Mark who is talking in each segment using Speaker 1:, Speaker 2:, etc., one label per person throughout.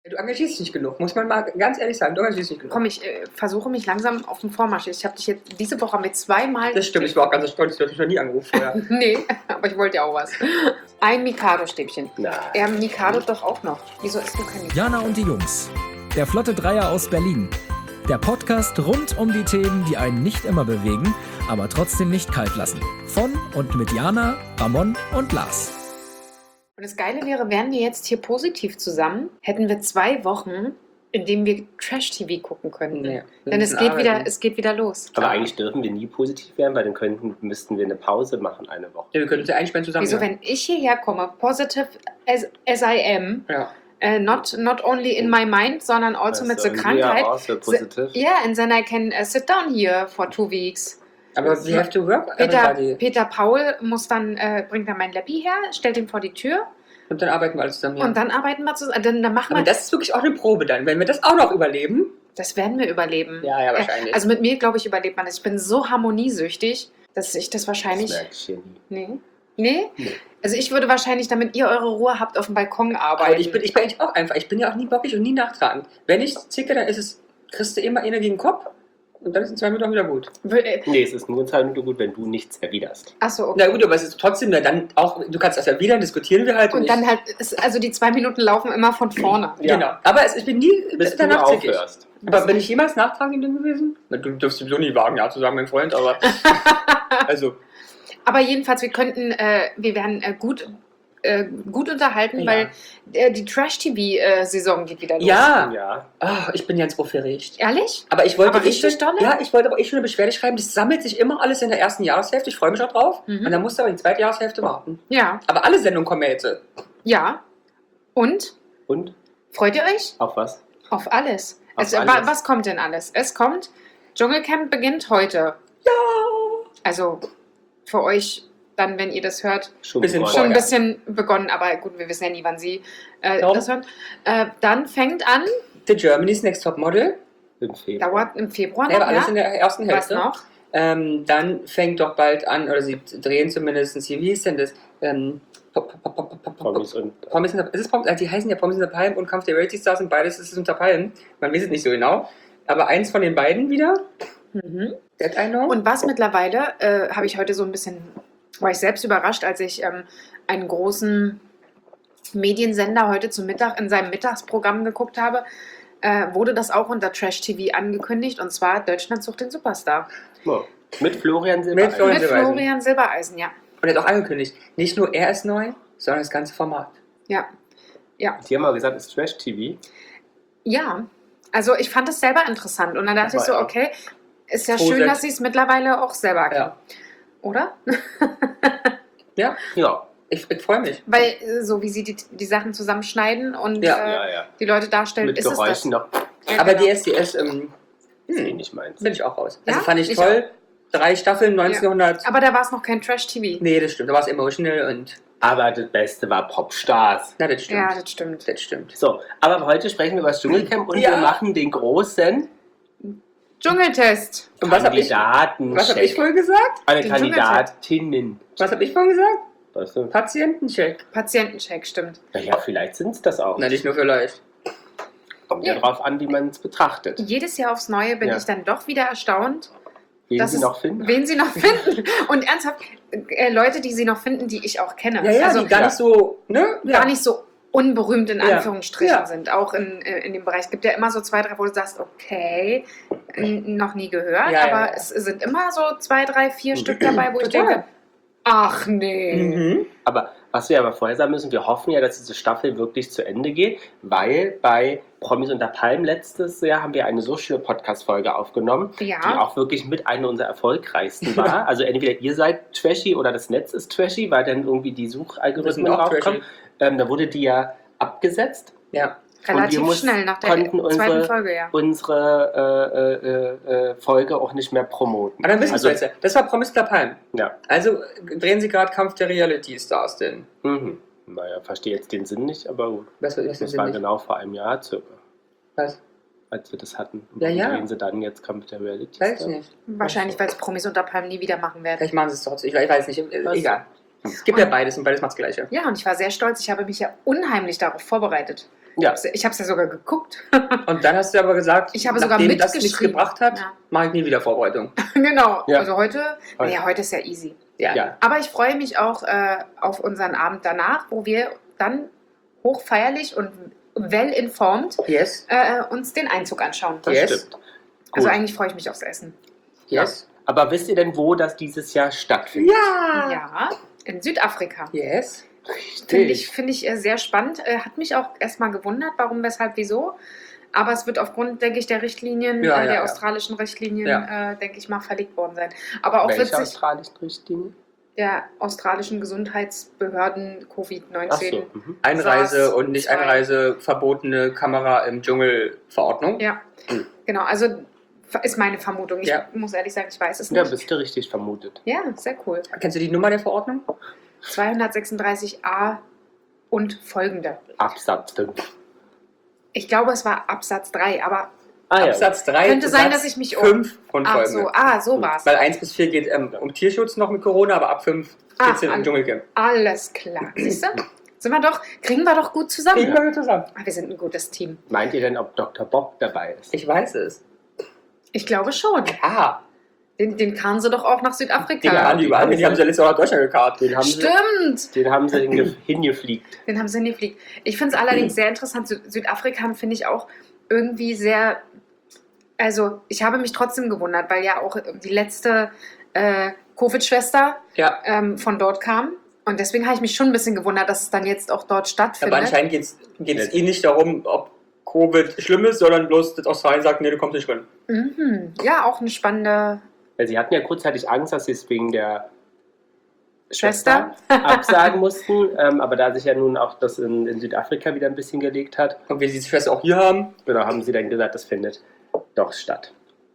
Speaker 1: Du engagierst dich nicht genug, muss man mal ganz ehrlich sagen. Du engagierst dich nicht genug.
Speaker 2: Komm, ich versuche mich langsam auf den Vormarsch. Ich habe dich jetzt diese Woche mit zweimal...
Speaker 1: Das stimmt, ich war auch ganz stolz, du hast mich noch nie angerufen vorher.
Speaker 2: Nee, aber ich wollte ja auch was. Ein Mikado-Stäbchen.
Speaker 3: Nein.
Speaker 2: Mikado doch auch noch. Wieso isst du kein Mikado?
Speaker 4: Jana und die Jungs. Der Flotte Dreier aus Berlin. Der Podcast rund um die Themen, die einen nicht immer bewegen, aber trotzdem nicht kalt lassen. Von und mit Jana, Ramon und Lars.
Speaker 2: Und das Geile wäre, wären wir jetzt hier positiv zusammen, hätten wir 2 Wochen, in denen wir Trash-TV gucken könnten.
Speaker 1: Nee,
Speaker 2: Denn es geht wieder los.
Speaker 3: Aber eigentlich dürfen wir nie positiv werden, weil dann müssten wir eine Pause machen, eine Woche.
Speaker 1: Ja, wir können uns ja einsperren zusammen.
Speaker 2: Wieso, wenn ich hierher komme, positive as I am,
Speaker 1: Ja.
Speaker 2: not only in my mind, sondern also mit der Krankheit.
Speaker 3: Also positive.
Speaker 2: Yeah, and then I can sit down here for 2 weeks.
Speaker 1: Aber we have to work everybody.
Speaker 2: Peter Paul muss dann, bringt dann mein Lappi her, stellt ihn vor die Tür
Speaker 1: Und dann arbeiten wir alle zusammen. Ja.
Speaker 2: und dann arbeiten wir zusammen. Dann machen
Speaker 1: Aber
Speaker 2: wir
Speaker 1: das ist wirklich auch eine Probe dann. Wenn wir das auch noch überleben.
Speaker 2: Das werden wir überleben.
Speaker 1: Ja, ja, wahrscheinlich.
Speaker 2: Also mit mir, glaube ich, überlebt man das. Ich bin so harmoniesüchtig, dass ich das
Speaker 3: Das
Speaker 2: wahrscheinlich...
Speaker 3: merke ich hier nie.
Speaker 2: Nee? Nee?
Speaker 3: Nee.
Speaker 2: Also ich würde wahrscheinlich, damit ihr eure Ruhe habt, auf dem Balkon
Speaker 1: Aber
Speaker 2: arbeiten.
Speaker 1: ich bin eigentlich auch einfach. Ich bin ja auch nie bockig und nie nachtragend. Wenn ich zicke, dann kriegst du immer einer gegen den Kopf und dann ist es 2 Minuten auch wieder gut.
Speaker 3: Nee, es ist nur in 2 Minuten gut, wenn du nichts erwiderst.
Speaker 2: Achso, okay.
Speaker 1: Na gut, aber es ist trotzdem ja dann auch, du kannst das erwidern, diskutieren wir halt.
Speaker 2: Und dann halt, also die 2 Minuten laufen immer von vorne.
Speaker 1: Ja. Genau. Aber ich bin nie
Speaker 3: Bis du
Speaker 1: danach zickig.
Speaker 3: aufhörst.
Speaker 1: Aber bin ich jemals nachtragend gewesen? Na, du dürfst sowieso nie wagen, ja zu sagen, mein Freund, aber also...
Speaker 2: Aber jedenfalls, wir werden gut unterhalten,
Speaker 1: Ja.
Speaker 2: weil die Trash-TV-Saison geht wieder los.
Speaker 1: Ja.
Speaker 3: Ja.
Speaker 1: Oh, ich bin ganz aufgeregt.
Speaker 2: Ehrlich?
Speaker 1: Aber ich wollte
Speaker 2: Aber richtig dolle?
Speaker 1: Ja, ich wollte aber schon eine Beschwerde schreiben. Das sammelt sich immer alles in der ersten Jahreshälfte. Ich freue mich auch drauf.
Speaker 2: Mhm.
Speaker 1: Und dann musst du aber die zweite Jahreshälfte warten.
Speaker 2: Ja.
Speaker 1: Aber alle Sendungen kommen ja jetzt.
Speaker 2: Ja. Und?
Speaker 3: Und?
Speaker 2: Freut ihr euch?
Speaker 3: Auf was?
Speaker 2: Auf alles.
Speaker 3: Auf
Speaker 2: Also,
Speaker 3: alles.
Speaker 2: Was kommt denn alles? Es kommt, Dschungelcamp beginnt heute.
Speaker 1: Ja!
Speaker 2: Also für euch dann, wenn ihr das hört,
Speaker 3: Schon
Speaker 1: Bisschen
Speaker 3: begonnen.
Speaker 2: schon ein
Speaker 1: Vorher.
Speaker 2: bisschen begonnen. Aber gut, wir wissen ja nie, wann sie
Speaker 1: Genau.
Speaker 2: das hören. Dann fängt an,
Speaker 1: The Germany's Next Top Model.
Speaker 3: Im Februar.
Speaker 2: dauert im Februar
Speaker 1: Ja,
Speaker 2: noch,
Speaker 1: aber alles in der ersten
Speaker 2: Was
Speaker 1: Hälfte.
Speaker 2: noch?
Speaker 1: Dann fängt doch bald an, oder sie drehen zumindest hier, wie hieß denn das?
Speaker 3: Promis und
Speaker 1: Promis in der, ist es Promis? Die heißen ja Promis in der Palm und Kampf der Reality Stars und beides ist es unter Palm. Man weiß es nicht so genau. Aber eins von den beiden wieder.
Speaker 2: Mhm.
Speaker 1: That I know.
Speaker 2: Und was mittlerweile, habe ich heute so ein bisschen, war ich selbst überrascht, als ich einen großen Mediensender heute zum Mittag in seinem Mittagsprogramm geguckt habe, wurde das auch unter Trash TV angekündigt, und zwar Deutschland sucht den Superstar.
Speaker 3: oh, mit Florian Silbereisen.
Speaker 1: Florian
Speaker 2: Mit
Speaker 1: Silbereisen.
Speaker 2: Florian Silbereisen, ja.
Speaker 1: Und er hat auch angekündigt, nicht nur er ist neu, sondern das ganze Format.
Speaker 2: Ja. Ja.
Speaker 3: Die haben mal gesagt, es ist Trash-TV.
Speaker 2: Ja. Also ich fand es selber interessant und dann dachte ich so,
Speaker 3: Aber ja.
Speaker 2: okay, ist ja
Speaker 1: Froh
Speaker 2: schön,
Speaker 1: sein.
Speaker 2: dass sie es mittlerweile auch selber können.
Speaker 1: Ja.
Speaker 2: Oder?
Speaker 1: Ja,
Speaker 3: Ja.
Speaker 1: ich freue mich.
Speaker 2: Weil so wie sie die Sachen zusammenschneiden und
Speaker 1: Ja.
Speaker 3: Ja.
Speaker 2: die Leute darstellen,
Speaker 3: Mit
Speaker 2: ist es das.
Speaker 3: Geräuschen noch.
Speaker 2: Ja,
Speaker 1: Aber
Speaker 2: genau.
Speaker 1: DSDS
Speaker 3: Das ist eh nicht meins.
Speaker 1: bin ich auch raus.
Speaker 2: Ja?
Speaker 1: Also fand ich
Speaker 2: Ich
Speaker 1: toll. 3 Staffeln, 1900.
Speaker 2: Aber da war es noch kein Trash-TV.
Speaker 1: Nee, das stimmt. Da war es emotional und.
Speaker 3: Aber das Beste war Popstars.
Speaker 1: Na, das stimmt.
Speaker 2: Ja, das stimmt.
Speaker 1: Das stimmt.
Speaker 3: So, aber heute sprechen wir über das Dschungelcamp und
Speaker 1: Ja.
Speaker 3: wir machen den großen
Speaker 2: Dschungeltest.
Speaker 1: Und was habe ich
Speaker 3: Kandidaten-Check.
Speaker 1: vorhin gesagt?
Speaker 3: Alle
Speaker 2: Den
Speaker 3: Kandidatinnen.
Speaker 1: Was habe ich vorhin gesagt?
Speaker 3: Weißt du?
Speaker 1: Patientencheck.
Speaker 2: Patientencheck, stimmt.
Speaker 3: Naja, vielleicht sind es das auch.
Speaker 1: Na, nicht nur vielleicht.
Speaker 3: Kommt ja
Speaker 2: Nee.
Speaker 3: drauf an, wie man es betrachtet.
Speaker 2: Jedes Jahr aufs Neue bin
Speaker 3: Ja.
Speaker 2: ich dann doch wieder erstaunt,
Speaker 3: Wen
Speaker 2: dass
Speaker 3: sie
Speaker 2: es-
Speaker 3: noch finden.
Speaker 2: wen sie noch finden. Und ernsthaft, Leute, die sie noch finden, die ich auch kenne.
Speaker 1: Ja,
Speaker 2: also
Speaker 1: die gar nicht so, ne?
Speaker 2: gar nicht so unberühmt in
Speaker 1: Ja.
Speaker 2: Anführungsstrichen
Speaker 1: Ja.
Speaker 2: sind. Auch in dem Bereich. Es gibt ja immer so 2, 3, wo du sagst, okay, noch nie gehört.
Speaker 1: Ja,
Speaker 2: aber
Speaker 1: ja.
Speaker 2: es sind immer so 2, 3, 4 Stück dabei, wo ich
Speaker 1: Total.
Speaker 2: denke, ach nee.
Speaker 1: Mhm.
Speaker 3: Aber was wir aber vorher sagen müssen, wir hoffen ja, dass diese Staffel wirklich zu Ende geht, weil bei Promis unter Palmen letztes Jahr haben wir eine so schöne Podcast-Folge aufgenommen, die
Speaker 2: Ja,
Speaker 3: auch wirklich mit einer unserer erfolgreichsten war. Also entweder ihr seid trashy oder das Netz ist trashy, weil dann irgendwie die
Speaker 1: Wir sind
Speaker 3: Suchalgorithmen
Speaker 1: auch
Speaker 3: draufkommen. Da wurde die ja abgesetzt.
Speaker 1: Ja.
Speaker 2: relativ
Speaker 3: wir
Speaker 2: schnell nach der
Speaker 3: konnten
Speaker 2: zweiten Folge, ja.
Speaker 3: unsere Folge auch nicht mehr promoten.
Speaker 1: Aber dann wissen
Speaker 3: Also-
Speaker 1: wir jetzt ja. Das war Promis der Palm.
Speaker 3: Ja.
Speaker 1: Also drehen sie gerade Kampf der Reality Stars denn?
Speaker 3: Mhm. Naja, verstehe jetzt den Sinn nicht, aber gut.
Speaker 1: Was
Speaker 3: Das
Speaker 1: ist
Speaker 3: war
Speaker 1: nicht?
Speaker 3: genau vor einem Jahr circa,
Speaker 1: Was?
Speaker 3: als wir das hatten. Und
Speaker 1: Ja,
Speaker 3: warum
Speaker 1: ja.
Speaker 3: drehen sie dann jetzt Kampf der Reality
Speaker 1: Weiß ich
Speaker 3: Stars?
Speaker 1: nicht.
Speaker 2: Wahrscheinlich, weil es Promis unter Palmen nie wieder machen werden.
Speaker 1: Vielleicht machen sie es trotzdem. Ich weiß nicht.
Speaker 3: Was?
Speaker 1: Egal. Es gibt ja beides und beides macht das Gleiche.
Speaker 2: Ja, und ich war sehr stolz. Ich habe mich ja unheimlich darauf vorbereitet.
Speaker 3: Ja.
Speaker 2: Ich habe es ja sogar geguckt.
Speaker 1: Und dann hast du aber gesagt,
Speaker 2: Ich habe sogar
Speaker 1: nachdem das nichts
Speaker 2: mitgeschrieben.
Speaker 1: gebracht hat,
Speaker 2: Ja.
Speaker 1: mache ich nie wieder Vorbereitung.
Speaker 2: Genau.
Speaker 3: Ja.
Speaker 2: Also heute ist ja easy.
Speaker 3: Ja.
Speaker 2: Aber ich freue mich auch auf unseren Abend danach, wo wir dann hochfeierlich und well informed
Speaker 1: Yes,
Speaker 2: uns den Einzug anschauen.
Speaker 3: Das
Speaker 1: Yes.
Speaker 3: stimmt.
Speaker 2: Also
Speaker 3: Gut.
Speaker 2: eigentlich freue ich mich aufs Essen.
Speaker 1: yes,
Speaker 3: Aber wisst ihr denn, wo das dieses Jahr stattfindet?
Speaker 1: ja,
Speaker 2: Ja, in Südafrika.
Speaker 1: yes.
Speaker 2: Finde ich sehr spannend. Hat mich auch erstmal gewundert, warum, weshalb, wieso. Aber es wird aufgrund, denke ich, der Richtlinien,
Speaker 1: Ja, ja,
Speaker 2: der
Speaker 1: ja.
Speaker 2: australischen Richtlinien,
Speaker 1: Ja.
Speaker 2: denke ich mal, verlegt worden sein. Aber auch
Speaker 3: Welche
Speaker 2: witzig,
Speaker 3: australischen Richtlinie?
Speaker 2: der australischen Gesundheitsbehörden
Speaker 3: Ach
Speaker 2: Covid-19.
Speaker 3: so.
Speaker 1: Einreise
Speaker 2: SARS
Speaker 1: und nicht
Speaker 2: 2.
Speaker 1: Einreise verbotene Kamera im Dschungel Verordnung.
Speaker 2: Ja,
Speaker 3: Hm.
Speaker 2: genau. Also ist meine Vermutung. Ich
Speaker 1: Ja.
Speaker 2: muss ehrlich sagen, ich weiß es
Speaker 3: Ja,
Speaker 2: nicht.
Speaker 3: bist du richtig vermutet.
Speaker 2: Ja, sehr cool.
Speaker 1: Kennst du die Nummer der Verordnung?
Speaker 2: 236a und folgende.
Speaker 3: Absatz 5.
Speaker 2: Ich glaube, es war Absatz 3, aber
Speaker 3: Ah, ja.
Speaker 1: Absatz 3.
Speaker 2: Könnte sein,
Speaker 1: Satz
Speaker 2: dass ich mich
Speaker 1: 5 und
Speaker 2: ach
Speaker 1: folgende.
Speaker 2: so war's.
Speaker 1: Weil 1 bis 4 geht um Tierschutz noch mit Corona, aber ab 5 geht es
Speaker 2: Ah,
Speaker 1: im Dschungelcamp.
Speaker 2: Alles klar. Siehst du? Kriegen wir doch gut zusammen.
Speaker 1: Kriegen wir zusammen.
Speaker 2: Ah, wir sind ein gutes Team.
Speaker 3: Meint ihr denn, ob Dr. Bob dabei ist?
Speaker 1: Ich weiß es.
Speaker 2: Ich glaube schon.
Speaker 1: Ah,
Speaker 2: Den karren sie doch auch nach Südafrika.
Speaker 1: den waren die überall. Die haben sie ja letztes Jahr nach Deutschland gekarrt.
Speaker 3: Den haben
Speaker 2: Stimmt.
Speaker 3: den haben sie hingefliegt.
Speaker 2: Den haben sie hingefliegt. Ich finde es allerdings sehr interessant. Südafrika finde ich auch irgendwie sehr. Also, ich habe mich trotzdem gewundert, weil ja auch die letzte Covid-Schwester
Speaker 1: Ja,
Speaker 2: von dort kam. Und deswegen habe ich mich schon ein bisschen gewundert, dass es dann jetzt auch dort stattfindet.
Speaker 1: aber anscheinend geht es ihnen nicht darum, ob Covid schlimm ist, sondern bloß das Australien sagt, nee, du kommst nicht rein.
Speaker 2: Mhm. Ja, auch eine spannende
Speaker 3: Weil sie hatten ja kurzzeitig Angst, dass sie es wegen der
Speaker 2: Schwester.
Speaker 3: absagen mussten. Aber da sich ja nun auch das in Südafrika wieder ein bisschen gelegt hat,
Speaker 1: Und wir die Schwester auch hier haben,
Speaker 3: genau, haben sie dann gesagt, das findet doch statt.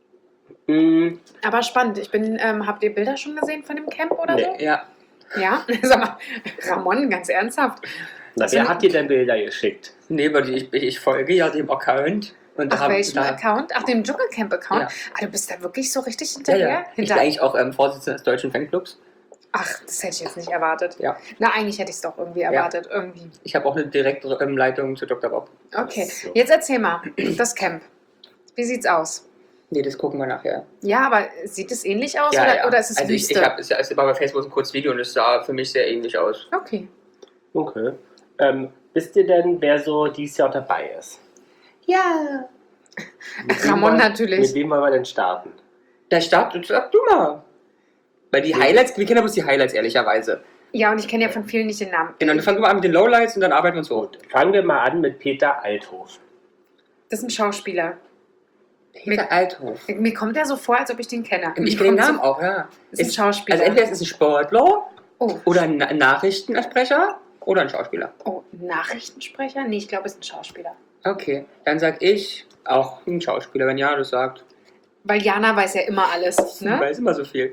Speaker 3: Mm,
Speaker 2: Aber spannend. Habt ihr Bilder schon gesehen von dem Camp oder
Speaker 3: Nee.
Speaker 1: ja.
Speaker 2: so? Ja? Sag mal, Ramon, ganz ernsthaft.
Speaker 3: Na, wer hat dir denn Bilder geschickt?
Speaker 1: Nee, weil ich folge ja dem Account. Und
Speaker 2: Ach, welchem Account? Ach, dem Dschungelcamp-Account?
Speaker 1: Ja.
Speaker 2: Ah, du bist da wirklich so richtig
Speaker 1: Ja,
Speaker 2: hinterher?
Speaker 1: ja. Ich bin eigentlich auch Vorsitzender des deutschen Fanclubs.
Speaker 2: Ach, das hätte ich jetzt nicht erwartet.
Speaker 1: Ja.
Speaker 2: Na, eigentlich hätte ich es doch irgendwie erwartet. Irgendwie.
Speaker 1: Ich habe auch eine direkte Leitung zu Dr. Bob.
Speaker 2: Okay,
Speaker 3: So.
Speaker 2: jetzt erzähl mal, das Camp. Wie sieht's aus?
Speaker 1: Nee, das gucken wir nachher.
Speaker 2: Ja, aber sieht es ähnlich aus
Speaker 1: Ja,
Speaker 2: oder,
Speaker 1: ja.
Speaker 2: oder ist es
Speaker 1: also
Speaker 2: Wüste?
Speaker 1: es war bei Facebook ein kurzes Video und es sah für mich sehr ähnlich aus.
Speaker 2: Okay.
Speaker 3: Okay. Wisst ihr denn, wer so dieses Jahr dabei ist?
Speaker 1: Ja.
Speaker 2: Ramon
Speaker 3: Mit
Speaker 2: natürlich.
Speaker 3: wem wollen wir denn starten?
Speaker 1: Der Start, sag du mal. Weil die Highlights, wir kennen ja bloß die Highlights, ehrlicherweise.
Speaker 2: Ja, und ich kenne ja von vielen nicht den Namen.
Speaker 1: Genau, dann fangen wir mal an mit den Lowlights und dann arbeiten wir uns hoch.
Speaker 3: Fangen wir mal an mit Peter Althoff.
Speaker 2: Das ist ein Schauspieler.
Speaker 1: Peter Althoff.
Speaker 2: Mir kommt er so vor, als ob ich den kenne.
Speaker 1: Ich kenne den Namen auch, ja.
Speaker 2: Das ist ein Schauspieler.
Speaker 1: Also entweder ist es ein Sportler
Speaker 2: Oh.
Speaker 1: oder ein Nachrichtensprecher oder ein Schauspieler.
Speaker 2: Oh, Nachrichtensprecher? Nee, ich glaube, es ist ein Schauspieler.
Speaker 1: Okay, dann sag ich auch ein Schauspieler, wenn Jana das sagt.
Speaker 2: Weil Jana weiß ja immer alles.
Speaker 1: Ich
Speaker 2: Ne?
Speaker 1: weiß immer so viel.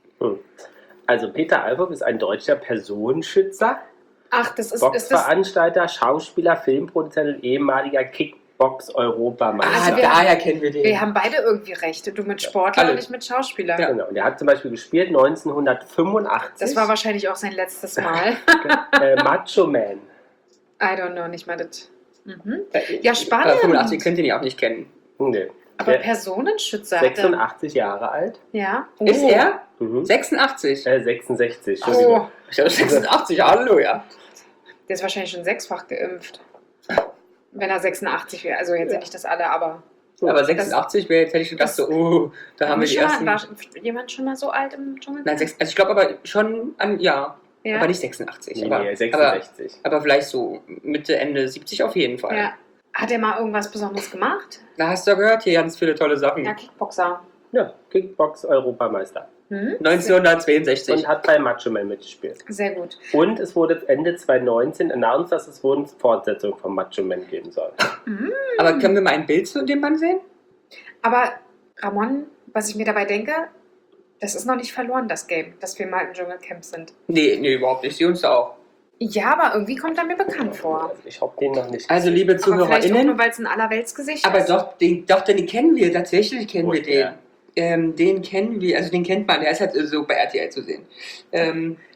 Speaker 3: Also Peter Althoff ist ein deutscher Personenschützer,
Speaker 2: Ach, das ist das.
Speaker 3: Boxveranstalter, Schauspieler, Filmproduzent und ehemaliger Kickbox-Europameister.
Speaker 2: Also wir
Speaker 1: daher kennen wir den.
Speaker 2: Wir haben beide irgendwie recht. Du mit Sportler
Speaker 1: Alle.
Speaker 2: und ich mit Schauspieler.
Speaker 1: Ja.
Speaker 3: Genau. Und er hat zum Beispiel gespielt 1985.
Speaker 2: Das war wahrscheinlich auch sein letztes Mal.
Speaker 3: Macho Man.
Speaker 2: I don't know, nicht mal das. Mhm. Ja, spannend.
Speaker 1: 85 könnt ihr ihn auch nicht kennen.
Speaker 3: Nee.
Speaker 2: Aber
Speaker 3: Der
Speaker 2: Personenschützer. hat er-
Speaker 3: 86 Jahre alt.
Speaker 2: Ja.
Speaker 1: Ist er?
Speaker 3: Mhm.
Speaker 1: 86.
Speaker 3: 66.
Speaker 2: Oh,
Speaker 1: Ich habe 86, Halleluja.
Speaker 2: der ist wahrscheinlich schon 6-fach geimpft. Wenn er 86 wäre. Also jetzt ja. Nicht das alle, aber.
Speaker 1: Aber 86 wäre jetzt, hätte ich gedacht, so, da haben wir die ersten.
Speaker 2: War jemand schon mal so alt im Dschungel?
Speaker 1: Nein, also ich glaube aber schon an, ja,
Speaker 2: Ja.
Speaker 1: aber nicht 86.
Speaker 3: Nee,
Speaker 1: aber,
Speaker 3: 66.
Speaker 1: aber vielleicht so Mitte, Ende 70 auf jeden Fall.
Speaker 2: Ja. Hat er mal irgendwas Besonderes gemacht?
Speaker 1: Da hast du ja gehört, hier ganz viele tolle Sachen.
Speaker 2: Ja, Kickboxer.
Speaker 3: Ja, Kickbox-Europameister.
Speaker 2: Hm?
Speaker 1: 1962.
Speaker 3: Und hat bei Macho Man mitgespielt.
Speaker 2: Sehr gut.
Speaker 3: Und es wurde Ende 2019 announced, dass es wohl eine Fortsetzung von Macho Man geben soll.
Speaker 1: Aber können wir mal ein Bild zu dem Mann sehen?
Speaker 2: Aber Ramon, was ich mir dabei denke, das ist noch nicht verloren, das Game, dass wir mal im Dschungelcamp sind.
Speaker 1: Nee, überhaupt nicht. Sie uns auch.
Speaker 2: Ja, aber irgendwie kommt er mir bekannt vor.
Speaker 3: Also ich habe den noch nicht
Speaker 1: Also, liebe
Speaker 2: Aber vielleicht auch nur,
Speaker 1: ZuhörerInnen,
Speaker 2: weil es ein Allerweltsgesicht
Speaker 1: aber
Speaker 2: ist.
Speaker 1: doch, den kennen wir, tatsächlich kennen wir
Speaker 3: Woher?
Speaker 1: den. Den kennen wir, also den kennt man, der ist halt so bei RTL zu sehen.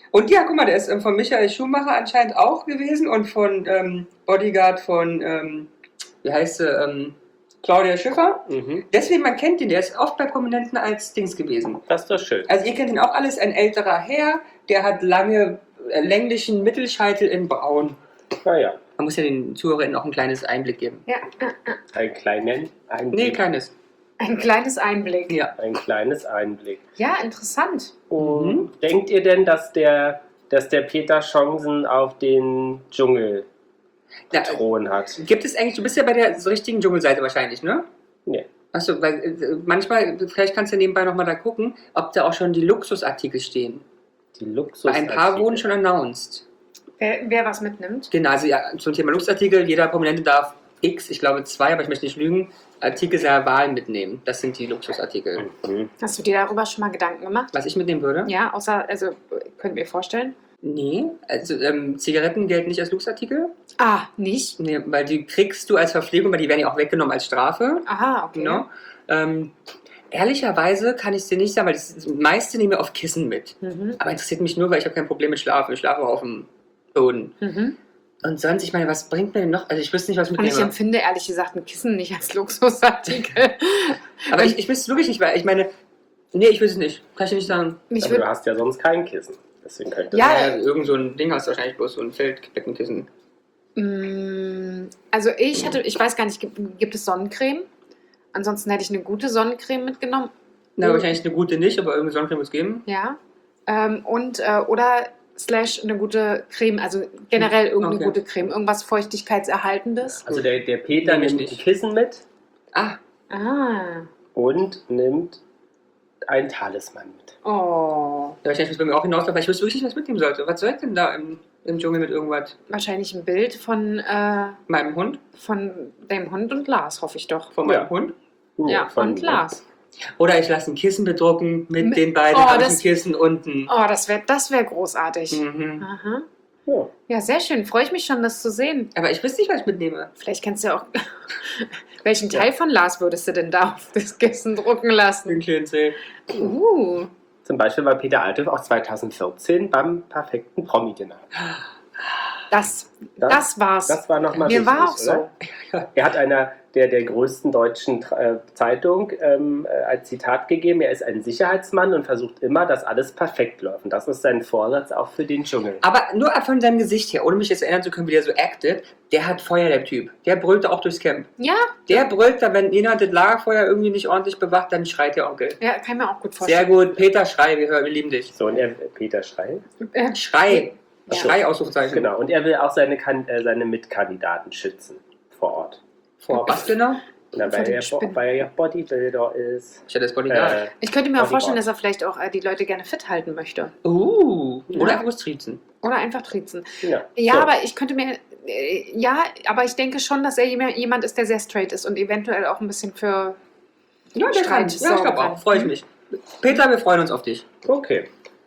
Speaker 1: Und ja, guck mal, der ist von Michael Schumacher anscheinend auch gewesen und von Bodyguard von, wie heißt sie, Claudia Schiffer.
Speaker 3: Mhm.
Speaker 1: Deswegen, man kennt ihn, der ist oft bei Prominenten als Dings gewesen.
Speaker 3: Das ist doch schön.
Speaker 1: Also ihr kennt ihn auch alles, ein älterer Herr, der hat lange, länglichen Mittelscheitel in braun.
Speaker 3: Naja,
Speaker 1: Man muss ja den ZuhörerInnen auch ein kleines Einblick geben.
Speaker 2: Ja,
Speaker 3: einen kleinen Einblick.
Speaker 1: Nee, keines.
Speaker 2: ein kleines Einblick.
Speaker 1: Ja.
Speaker 3: Ein kleines Einblick.
Speaker 2: Ja, interessant.
Speaker 3: Und denkt ihr denn, dass der Peter Chancen auf den Dschungelthron hat?
Speaker 1: Gibt es eigentlich, du bist ja bei der so richtigen Dschungelseite wahrscheinlich, ne?
Speaker 3: Nee.
Speaker 1: Achso, weil manchmal, vielleicht kannst du nebenbei nochmal da gucken, ob da auch schon die Luxusartikel stehen.
Speaker 3: Die
Speaker 1: Bei
Speaker 3: Luxusartikel.
Speaker 1: ein paar wurden schon announced.
Speaker 2: Wer was mitnimmt?
Speaker 1: Genau, also ja, zum Thema Luxusartikel, jeder Prominente darf X, ich glaube 2, aber ich möchte nicht lügen, Artikel seiner Wahl mitnehmen. Das sind die Luxusartikel.
Speaker 3: Mhm.
Speaker 2: Hast du dir darüber schon mal Gedanken gemacht?
Speaker 1: Was ich mitnehmen würde?
Speaker 2: Ja, außer, also, könnt ihr vorstellen?
Speaker 1: Nee, also Zigaretten gelten nicht als Luxusartikel.
Speaker 2: Ah, nicht?
Speaker 1: Nee, weil die kriegst du als Verpflegung, weil die werden ja auch weggenommen als Strafe.
Speaker 2: Aha, okay.
Speaker 1: Genau. Ehrlicherweise kann ich es dir nicht sagen, weil das meiste nehme ich auf Kissen mit.
Speaker 2: Mhm.
Speaker 1: Aber interessiert mich nur, weil ich habe kein Problem mit Schlafen. Ich schlafe auf dem Boden.
Speaker 2: Mhm.
Speaker 1: Und sonst, ich meine, was bringt mir denn noch? Also ich wüsste nicht, was ich
Speaker 2: Und ich
Speaker 1: mitnehme.
Speaker 2: empfinde ehrlich gesagt ein Kissen nicht als Luxusartikel.
Speaker 1: Aber ich wüsste es wirklich nicht, weil ich meine, nee, ich wüsste es nicht. Kann ich dir nicht sagen.
Speaker 2: Mich
Speaker 3: Aber du
Speaker 2: würd,
Speaker 3: hast ja sonst kein Kissen. Deswegen könnte
Speaker 2: Ja,
Speaker 1: Irgend so ein Ding hast du wahrscheinlich bloß so ein Feldbeckenkissen.
Speaker 2: also ich weiß gar nicht, gibt es Sonnencreme? Ansonsten hätte ich eine gute Sonnencreme mitgenommen.
Speaker 1: Na, wahrscheinlich eine gute nicht, aber irgendeine Sonnencreme muss es geben.
Speaker 2: Ja. Oder / eine gute Creme, also generell irgendeine
Speaker 1: Okay.
Speaker 2: gute Creme, irgendwas Feuchtigkeitserhaltendes.
Speaker 3: Also der Peter
Speaker 1: Nehme ich
Speaker 3: nimmt ein
Speaker 1: nicht.
Speaker 3: Kissen mit
Speaker 1: Ah,
Speaker 2: Ah.
Speaker 3: und nimmt einen Talisman mit.
Speaker 2: Oh.
Speaker 1: ja, wahrscheinlich muss bei mir auch hinauslaufen, weil ich wüsste wirklich nicht, was ich mitnehmen sollte. Was soll ich denn da im Dschungel mit irgendwas?
Speaker 2: Wahrscheinlich ein Bild von
Speaker 1: Meinem Hund?
Speaker 2: dem Hund und Lars, hoffe ich doch.
Speaker 1: Von meinem
Speaker 3: Ja.
Speaker 1: Hund?
Speaker 2: Ja, und Lars.
Speaker 1: Oder ich lasse ein Kissen bedrucken mit den beiden
Speaker 2: Oh,
Speaker 1: habe ich
Speaker 2: das-
Speaker 1: ein Kissen unten.
Speaker 2: Oh, das wär großartig.
Speaker 1: Mhm.
Speaker 2: Aha.
Speaker 3: Ja.
Speaker 2: Ja, sehr schön. Freue ich mich schon, das zu sehen.
Speaker 1: Aber ich wüsste nicht, was ich mitnehme.
Speaker 2: Vielleicht kennst du ja auch. Welchen Teil von Lars würdest du denn da auf das Kissen drucken lassen?
Speaker 1: Den kleinen Zeh.
Speaker 3: Zum Beispiel war Peter Althoff auch 2014 beim perfekten Promi-Dinner.
Speaker 2: Das war's.
Speaker 3: Das war nochmal
Speaker 2: Mir
Speaker 3: wichtig,
Speaker 2: war auch so.
Speaker 3: oder? Er hat einer der größten deutschen Zeitung als Zitat gegeben, er ist ein Sicherheitsmann und versucht immer, dass alles perfekt läuft. Und das ist sein Vorsatz auch für den Dschungel.
Speaker 1: Aber nur von seinem Gesicht her, ohne mich jetzt erinnern zu können, wie der so actet, der hat Feuer, der Typ. Der brüllt auch durchs Camp.
Speaker 2: Ja,
Speaker 1: Der brüllt da, wenn jemand das Lagerfeuer irgendwie nicht ordentlich bewacht, dann schreit der Onkel.
Speaker 2: ja, kann ich mir auch gut
Speaker 1: Sehr
Speaker 2: vorstellen.
Speaker 1: gut, Peter, schrei, wir lieben dich.
Speaker 3: So, und Peter Schrei.
Speaker 1: Schrei.
Speaker 2: Ja.
Speaker 1: Schrei, Ausrufezeichen.
Speaker 3: Genau, und er will auch seine Mitkandidaten schützen vor Ort.
Speaker 1: Vor was genau?
Speaker 3: Na,
Speaker 2: Vor den Spinnen.
Speaker 3: weil er ja Bodybuilder ist.
Speaker 1: Ich hatte das Bodyguard.
Speaker 2: Ich könnte mir auch
Speaker 3: Bodyguard.
Speaker 2: vorstellen, dass er vielleicht auch die Leute gerne fit halten möchte.
Speaker 1: Oder
Speaker 2: Ja.
Speaker 1: einfach was triezen.
Speaker 2: Oder einfach triezen.
Speaker 3: Ja,
Speaker 2: Ja,
Speaker 3: so.
Speaker 2: aber ich könnte mir. Aber ich denke schon, dass er jemand ist, der sehr straight ist und eventuell auch ein bisschen für.
Speaker 1: Ja, der
Speaker 2: Streit
Speaker 1: kann. Ja, ich
Speaker 2: sorgen
Speaker 1: glaube
Speaker 2: kann.
Speaker 1: auch. Freue ich mich. Peter, wir freuen uns auf dich.
Speaker 3: Okay.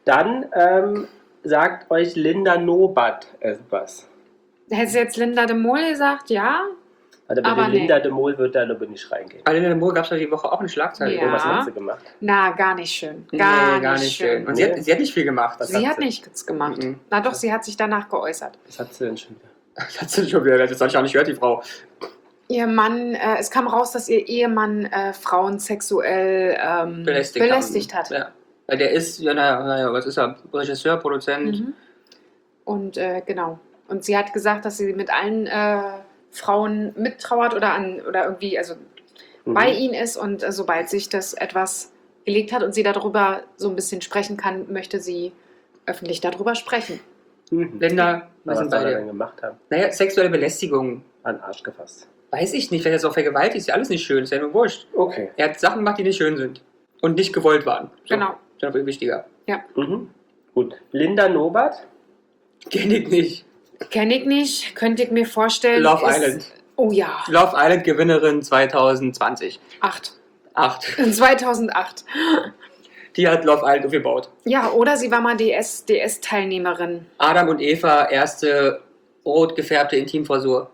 Speaker 3: Dann sagt euch Linda Nobat etwas.
Speaker 2: Hättest du jetzt Linda de Mol gesagt, ja?
Speaker 3: Also bei
Speaker 2: Aber
Speaker 3: der Linda de Mol wird da aber nicht reingehen.
Speaker 1: Bei Linda Moore gab es ja die Woche auch eine Schlagzeile.
Speaker 2: Ja.
Speaker 3: Oh, was hat sie gemacht?
Speaker 2: Na, gar nicht schön.
Speaker 1: Nee,
Speaker 2: Gar nicht schön.
Speaker 1: Und
Speaker 3: Nee.
Speaker 1: sie hat nicht viel gemacht.
Speaker 3: Was
Speaker 2: Sie
Speaker 3: hat
Speaker 2: hat
Speaker 3: sie?
Speaker 2: nichts gemacht.
Speaker 1: Mhm.
Speaker 2: Na doch, sie hat sich danach geäußert.
Speaker 3: Was hat sie denn schon wieder?
Speaker 1: Das hat sie schon wieder, das habe ich auch nicht gehört, die Frau.
Speaker 2: Ihr Mann, es kam raus, dass ihr Ehemann Frauen sexuell belästigt hat.
Speaker 1: Ja. Weil der ist, ja, naja, was ist er? Regisseur, Produzent.
Speaker 2: Mhm. Und genau. Und sie hat gesagt, dass sie mit allen Frauen mittrauert oder irgendwie, also bei ihnen ist und sobald sich das etwas gelegt hat und sie darüber so ein bisschen sprechen kann, möchte sie öffentlich darüber sprechen.
Speaker 3: Mhm.
Speaker 1: Linda, was
Speaker 3: Was
Speaker 1: sind
Speaker 3: soll er
Speaker 1: beide?
Speaker 3: denn gemacht haben?
Speaker 1: Naja, sexuelle Belästigung.
Speaker 3: An den Arsch gefasst.
Speaker 1: Weiß ich nicht, wenn er so vergewaltigt ist, ja alles nicht schön, ist ja nur wurscht.
Speaker 3: Okay.
Speaker 1: Er hat Sachen gemacht, die nicht schön sind. Und nicht gewollt waren. So,
Speaker 2: Genau.
Speaker 1: Das ist noch viel wichtiger.
Speaker 3: Mhm. Gut. Linda Nobat?
Speaker 1: Kenn ich nicht.
Speaker 2: Kenne ich nicht, könnte ich mir vorstellen.
Speaker 1: Love
Speaker 2: ist-
Speaker 1: Island.
Speaker 2: Oh ja,
Speaker 1: Love Island Gewinnerin 2020.
Speaker 2: 8.
Speaker 1: 8.
Speaker 2: 2008.
Speaker 1: Die hat Love Island aufgebaut.
Speaker 2: Ja, oder sie war mal DS-Teilnehmerin.
Speaker 1: Adam und Eva, erste rot gefärbte Intimfrisur.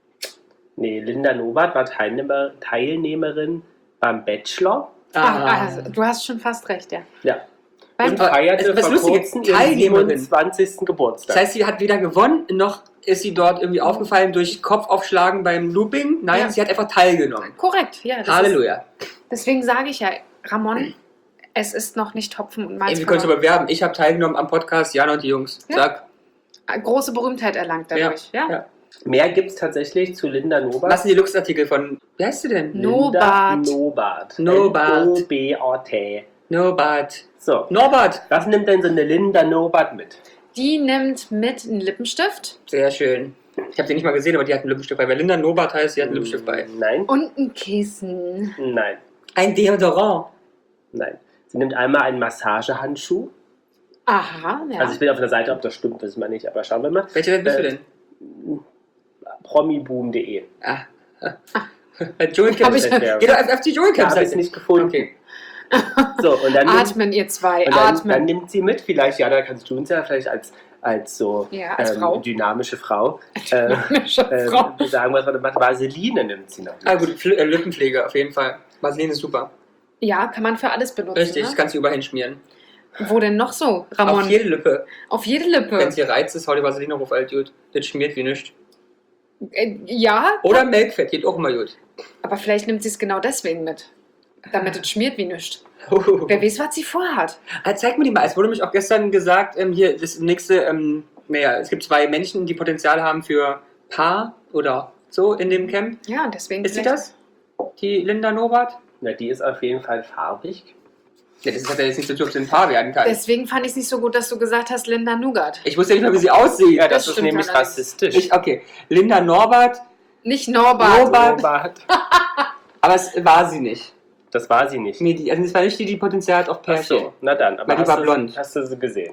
Speaker 3: Nee, Linda Nobat war Teilnehmerin beim Bachelor.
Speaker 2: Also, du hast schon fast recht, ja.
Speaker 3: Ja.
Speaker 2: Beim
Speaker 3: Und feierte
Speaker 1: was
Speaker 3: vor
Speaker 1: Lustiges,
Speaker 3: kurzem ihren
Speaker 1: Teilnehmerin.
Speaker 3: 27. Geburtstag.
Speaker 1: Das heißt, sie hat weder gewonnen, noch ist sie dort irgendwie aufgefallen durch Kopfaufschlagen beim Looping. Nein,
Speaker 2: Ja.
Speaker 1: sie hat einfach teilgenommen.
Speaker 2: Korrekt, ja.
Speaker 1: Halleluja.
Speaker 2: Deswegen sage ich ja, Ramon, es ist noch nicht Hopfen und Malz
Speaker 1: Ey, wir können es
Speaker 2: verloren.
Speaker 1: bewerben. Ich habe teilgenommen am Podcast Jana und die Jungs.
Speaker 2: Ja.
Speaker 1: Sag.
Speaker 2: Große Berühmtheit erlangt dadurch. Ja.
Speaker 1: Ja.
Speaker 3: Mehr gibt es tatsächlich zu Linda Nobat.
Speaker 1: Was sind die Luxusartikel von. Wie heißt sie denn?
Speaker 2: Nobat.
Speaker 3: Nobat.
Speaker 1: Nobat.
Speaker 3: N-O-B-A-T.
Speaker 1: Norbert.
Speaker 3: So,
Speaker 1: Norbert.
Speaker 3: was nimmt denn so eine Linda Nobat mit?
Speaker 2: Die nimmt mit einen Lippenstift
Speaker 1: Sehr schön. Ich habe sie nicht mal gesehen, aber die hat einen Lippenstift bei. Weil Linda Norbert heißt, sie hat einen Lippenstift bei.
Speaker 3: Nein,
Speaker 2: und ein Kissen.
Speaker 3: nein,
Speaker 1: Ein Deodorant.
Speaker 3: nein. Sie nimmt einmal einen Massagehandschuh.
Speaker 2: Aha, ja.
Speaker 3: Also ich bin auf der Seite, ob das stimmt, wissen wir nicht, aber schauen wir mal.
Speaker 1: Welche Welt bist du denn?
Speaker 3: Promiboom.de.
Speaker 1: Ah. Joel
Speaker 2: Hab ich-
Speaker 1: Camps. Geh doch auf die Joel
Speaker 3: Da
Speaker 1: Camps.
Speaker 3: habe ich es nicht gefunden.
Speaker 1: Okay.
Speaker 3: So, und dann,
Speaker 2: Atmen, ihr zwei,
Speaker 3: und dann
Speaker 2: atmen.
Speaker 3: nimmt sie mit, vielleicht, ja, da kannst du uns ja vielleicht als so
Speaker 2: Ja, als Frau.
Speaker 3: dynamische Frau
Speaker 2: Frau.
Speaker 3: sagen, was man macht. Vaseline nimmt sie noch mit.
Speaker 1: Ah gut, Lippenpflege auf jeden Fall. Vaseline ist super.
Speaker 2: Ja, kann man für alles benutzen.
Speaker 1: Richtig, das
Speaker 2: Ne?
Speaker 1: kannst du überall hinschmieren.
Speaker 2: Wo denn noch so, Ramon?
Speaker 1: Auf jede Lippe.
Speaker 2: Auf jede Lippe.
Speaker 1: Wenn es hier reizt ist, hau die Vaseline auf, alt gut. Das schmiert wie nichts.
Speaker 2: Ja,
Speaker 1: Oder Melkfett, geht auch immer gut.
Speaker 2: aber vielleicht nimmt sie es genau deswegen mit. Damit es schmiert wie nichts. Wer weiß, was sie vorhat.
Speaker 1: Zeig mir die mal. Es wurde mich auch gestern gesagt, hier, das nächste, es gibt 2 Menschen, die Potenzial haben für Paar oder so in dem Camp.
Speaker 2: Ja, und deswegen.
Speaker 1: Ist sie das? Die Linda Norbert?
Speaker 3: Na, die ist auf jeden Fall farbig.
Speaker 1: Ja, das hat ja jetzt nicht so tun, ob sie ein Paar werden kann.
Speaker 2: Deswegen fand ich es nicht so gut, dass du gesagt hast, Linda Nougat.
Speaker 1: Ich wusste ja nicht mal, wie sie aussieht.
Speaker 3: Ja,
Speaker 2: Das
Speaker 3: das ist
Speaker 2: stimmt
Speaker 3: nämlich
Speaker 2: allerdings.
Speaker 3: rassistisch.
Speaker 1: Okay, Linda Norbert,
Speaker 2: Nicht Norbert.
Speaker 1: Norbert. aber es war sie nicht.
Speaker 3: Das war sie nicht.
Speaker 1: Nee, also das war nicht die, die Potenzial hat auf
Speaker 3: Ach
Speaker 1: Pärchen.
Speaker 3: so, na dann. Aber
Speaker 1: Weil die war blond.
Speaker 3: Hast du sie gesehen?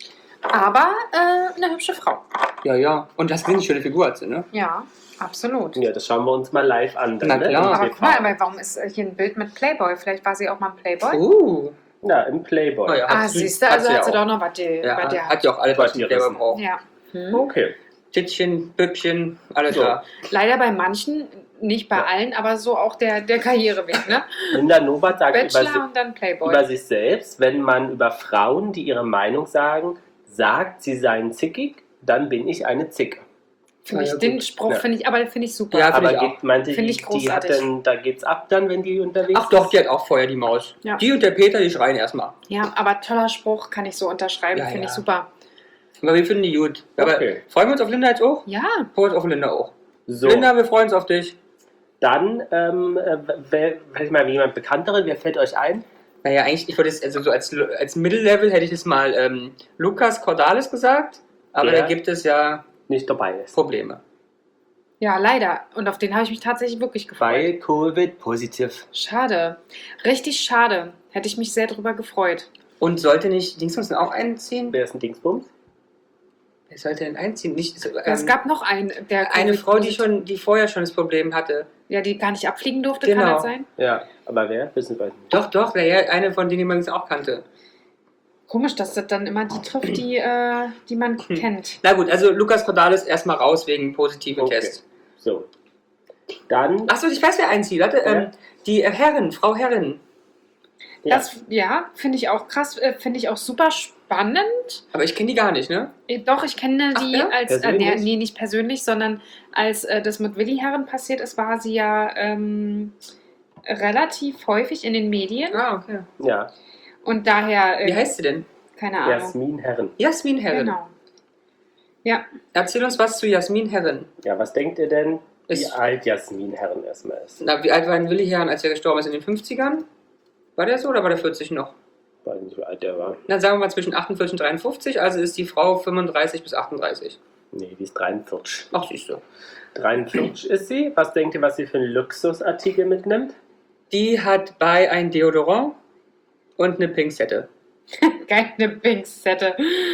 Speaker 2: Aber eine hübsche Frau.
Speaker 1: Ja, ja. Und das ist eine schöne Figur hat sie, ne?
Speaker 2: Ja, absolut.
Speaker 3: Ja, das schauen wir uns mal live an. Dann,
Speaker 1: Na klar.
Speaker 3: Und
Speaker 2: Aber
Speaker 3: wir
Speaker 2: guck mal,
Speaker 3: fahren.
Speaker 2: aber warum ist hier ein Bild mit Playboy? Vielleicht war sie auch mal ein Playboy.
Speaker 3: Ja, im Playboy.
Speaker 1: Oh ja.
Speaker 2: Ah,
Speaker 1: hat sie-
Speaker 2: siehst du,
Speaker 1: hat
Speaker 2: also
Speaker 1: sie
Speaker 2: hat sie
Speaker 1: auch.
Speaker 2: doch noch was bei
Speaker 1: Ja,
Speaker 2: dir.
Speaker 1: hat ja auch alles, was die selber
Speaker 3: Gerissen.
Speaker 1: braucht.
Speaker 2: Ja. Hm.
Speaker 3: Okay.
Speaker 1: Tittchen, Büppchen, alles
Speaker 3: So.
Speaker 1: da.
Speaker 2: Leider bei manchen, nicht bei
Speaker 3: Ja.
Speaker 2: allen, aber so auch der Karriereweg, ne?
Speaker 3: Linda Nobat sagt
Speaker 2: Bachelor und dann Playboy.
Speaker 3: über sich selbst, wenn man über Frauen, die ihre Meinung sagen, sagt, sie seien zickig, dann bin ich eine Zicke.
Speaker 2: Finde ich,
Speaker 1: Ja,
Speaker 2: den
Speaker 1: gut.
Speaker 2: Spruch
Speaker 3: Ja.
Speaker 2: finde ich super.
Speaker 1: Ja, Finde
Speaker 3: Aber
Speaker 1: ich auch.
Speaker 3: meinte
Speaker 2: Finde ich
Speaker 3: die hat
Speaker 2: großartig.
Speaker 3: dann, da geht's ab dann, wenn die unterwegs
Speaker 1: Ach doch, die hat auch Feuer, die Maus.
Speaker 2: Ja.
Speaker 1: Die und der Peter, die schreien erstmal.
Speaker 2: Ja, aber toller Spruch, kann ich so unterschreiben,
Speaker 1: Ja,
Speaker 2: finde
Speaker 1: ja.
Speaker 2: ich super.
Speaker 1: Aber wir finden die gut. Aber
Speaker 3: Okay.
Speaker 1: freuen wir uns auf Linda jetzt auch?
Speaker 2: Ja,
Speaker 1: Freuen wir uns auf Linda auch.
Speaker 3: So,
Speaker 1: Linda, wir freuen uns auf dich.
Speaker 3: dann, vielleicht mal jemand Bekannteren, wer fällt euch ein?
Speaker 1: Naja, eigentlich, ich würde es, also so als Mittellevel hätte ich es mal Lukas Cordalis gesagt, aber
Speaker 3: Ja.
Speaker 1: da gibt es ja
Speaker 3: Nicht dabei ist.
Speaker 1: Probleme.
Speaker 2: ja, leider. Und auf den habe ich mich tatsächlich wirklich gefreut.
Speaker 3: Weil Covid positiv.
Speaker 2: Schade. Richtig schade. Hätte ich mich sehr drüber gefreut.
Speaker 1: Und sollte nicht Dingsbums auch einziehen?
Speaker 3: Wer ist ein Dingsbums?
Speaker 1: Wer sollte denn einziehen? Nicht,
Speaker 2: Es gab noch einen, der
Speaker 1: eine
Speaker 2: Covid-
Speaker 1: Frau, die vorher schon das Problem hatte.
Speaker 2: Ja, die gar nicht abfliegen durfte,
Speaker 1: Genau.
Speaker 2: kann das sein?
Speaker 3: Ja, aber wer? Wissen wir nicht.
Speaker 1: Doch, ja, eine von denen, die man auch kannte.
Speaker 2: Komisch, dass das dann immer die trifft, die man kennt.
Speaker 1: Na gut, also Lukas Cordalis erstmal raus wegen positiven
Speaker 3: Okay.
Speaker 1: Tests.
Speaker 3: So. Dann,
Speaker 1: Achso, ich weiß, wer einzieht. Warte,
Speaker 3: Ja.
Speaker 1: die Herrin, Frau Herrin.
Speaker 3: ja,
Speaker 2: Das, ja, finde ich auch krass, finde ich auch super spannend.
Speaker 1: Aber ich kenne die gar nicht, ne?
Speaker 2: Doch, ich kenne
Speaker 1: Ach
Speaker 2: die
Speaker 1: ja?
Speaker 2: als,
Speaker 3: Persönlich?
Speaker 2: nee, nicht persönlich, sondern als das mit Willi Herren passiert ist, war sie ja relativ häufig in den Medien.
Speaker 1: Ah, okay.
Speaker 3: ja,
Speaker 2: Und daher,
Speaker 1: Wie heißt sie denn?
Speaker 2: keine Ahnung.
Speaker 3: Jasmin Herren.
Speaker 1: Jasmin Herren.
Speaker 2: Genau. Ja,
Speaker 1: Erzähl uns was zu Jasmin Herren.
Speaker 3: Ja, was denkt ihr denn, wie
Speaker 1: Ist-
Speaker 3: alt Jasmin Herren erstmal ist?
Speaker 1: Na, wie alt war denn Willi Herren, als er gestorben ist? In den 50ern? War der so oder war der 40 noch?
Speaker 3: Weiß nicht, wie alt der war.
Speaker 1: Dann sagen wir mal zwischen 48 und 53, also ist die Frau 35 bis 38.
Speaker 3: Nee, die ist 43.
Speaker 1: Ach, siehst du.
Speaker 3: 43 ist sie. Was denkt ihr, was sie für einen Luxusartikel mitnimmt?
Speaker 1: Die hat bei ein Deodorant und eine Pinzette.
Speaker 2: keine Pinzette.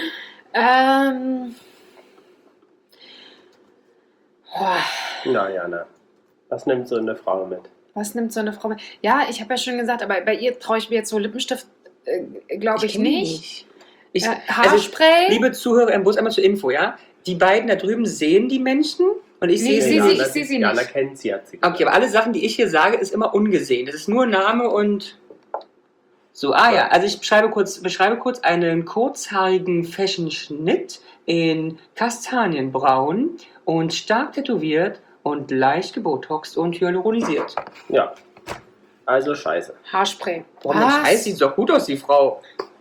Speaker 2: Boah,
Speaker 3: Na, Jana. Was nimmt so eine Frau mit?
Speaker 2: was nimmt so eine Frau mit? Ja, ich habe ja schon gesagt, aber bei ihr traue ich mir jetzt so Lippenstift, glaube ich
Speaker 1: kenn die
Speaker 2: nicht.
Speaker 1: Ich,
Speaker 2: Haarspray?
Speaker 1: liebe Zuhörer, bloß einmal zur Info, ja? Die beiden da drüben sehen die Menschen und ich
Speaker 2: Nee,
Speaker 1: sehe
Speaker 2: ich
Speaker 1: sie
Speaker 2: sehe
Speaker 1: nicht.
Speaker 2: ich sie
Speaker 3: Jana
Speaker 2: nicht.
Speaker 3: kennt sie, hat sie
Speaker 1: Okay, aber alle Sachen, die ich hier sage, ist immer ungesehen. Das ist nur Name und So, ja, also ich beschreibe kurz einen kurzhaarigen Fashion-Schnitt in Kastanienbraun und stark tätowiert und leicht gebotoxt und hyaluronisiert.
Speaker 3: Ja. Also scheiße.
Speaker 2: Haarspray.
Speaker 1: Boah, Mensch, heiß, sieht doch gut aus, die Frau.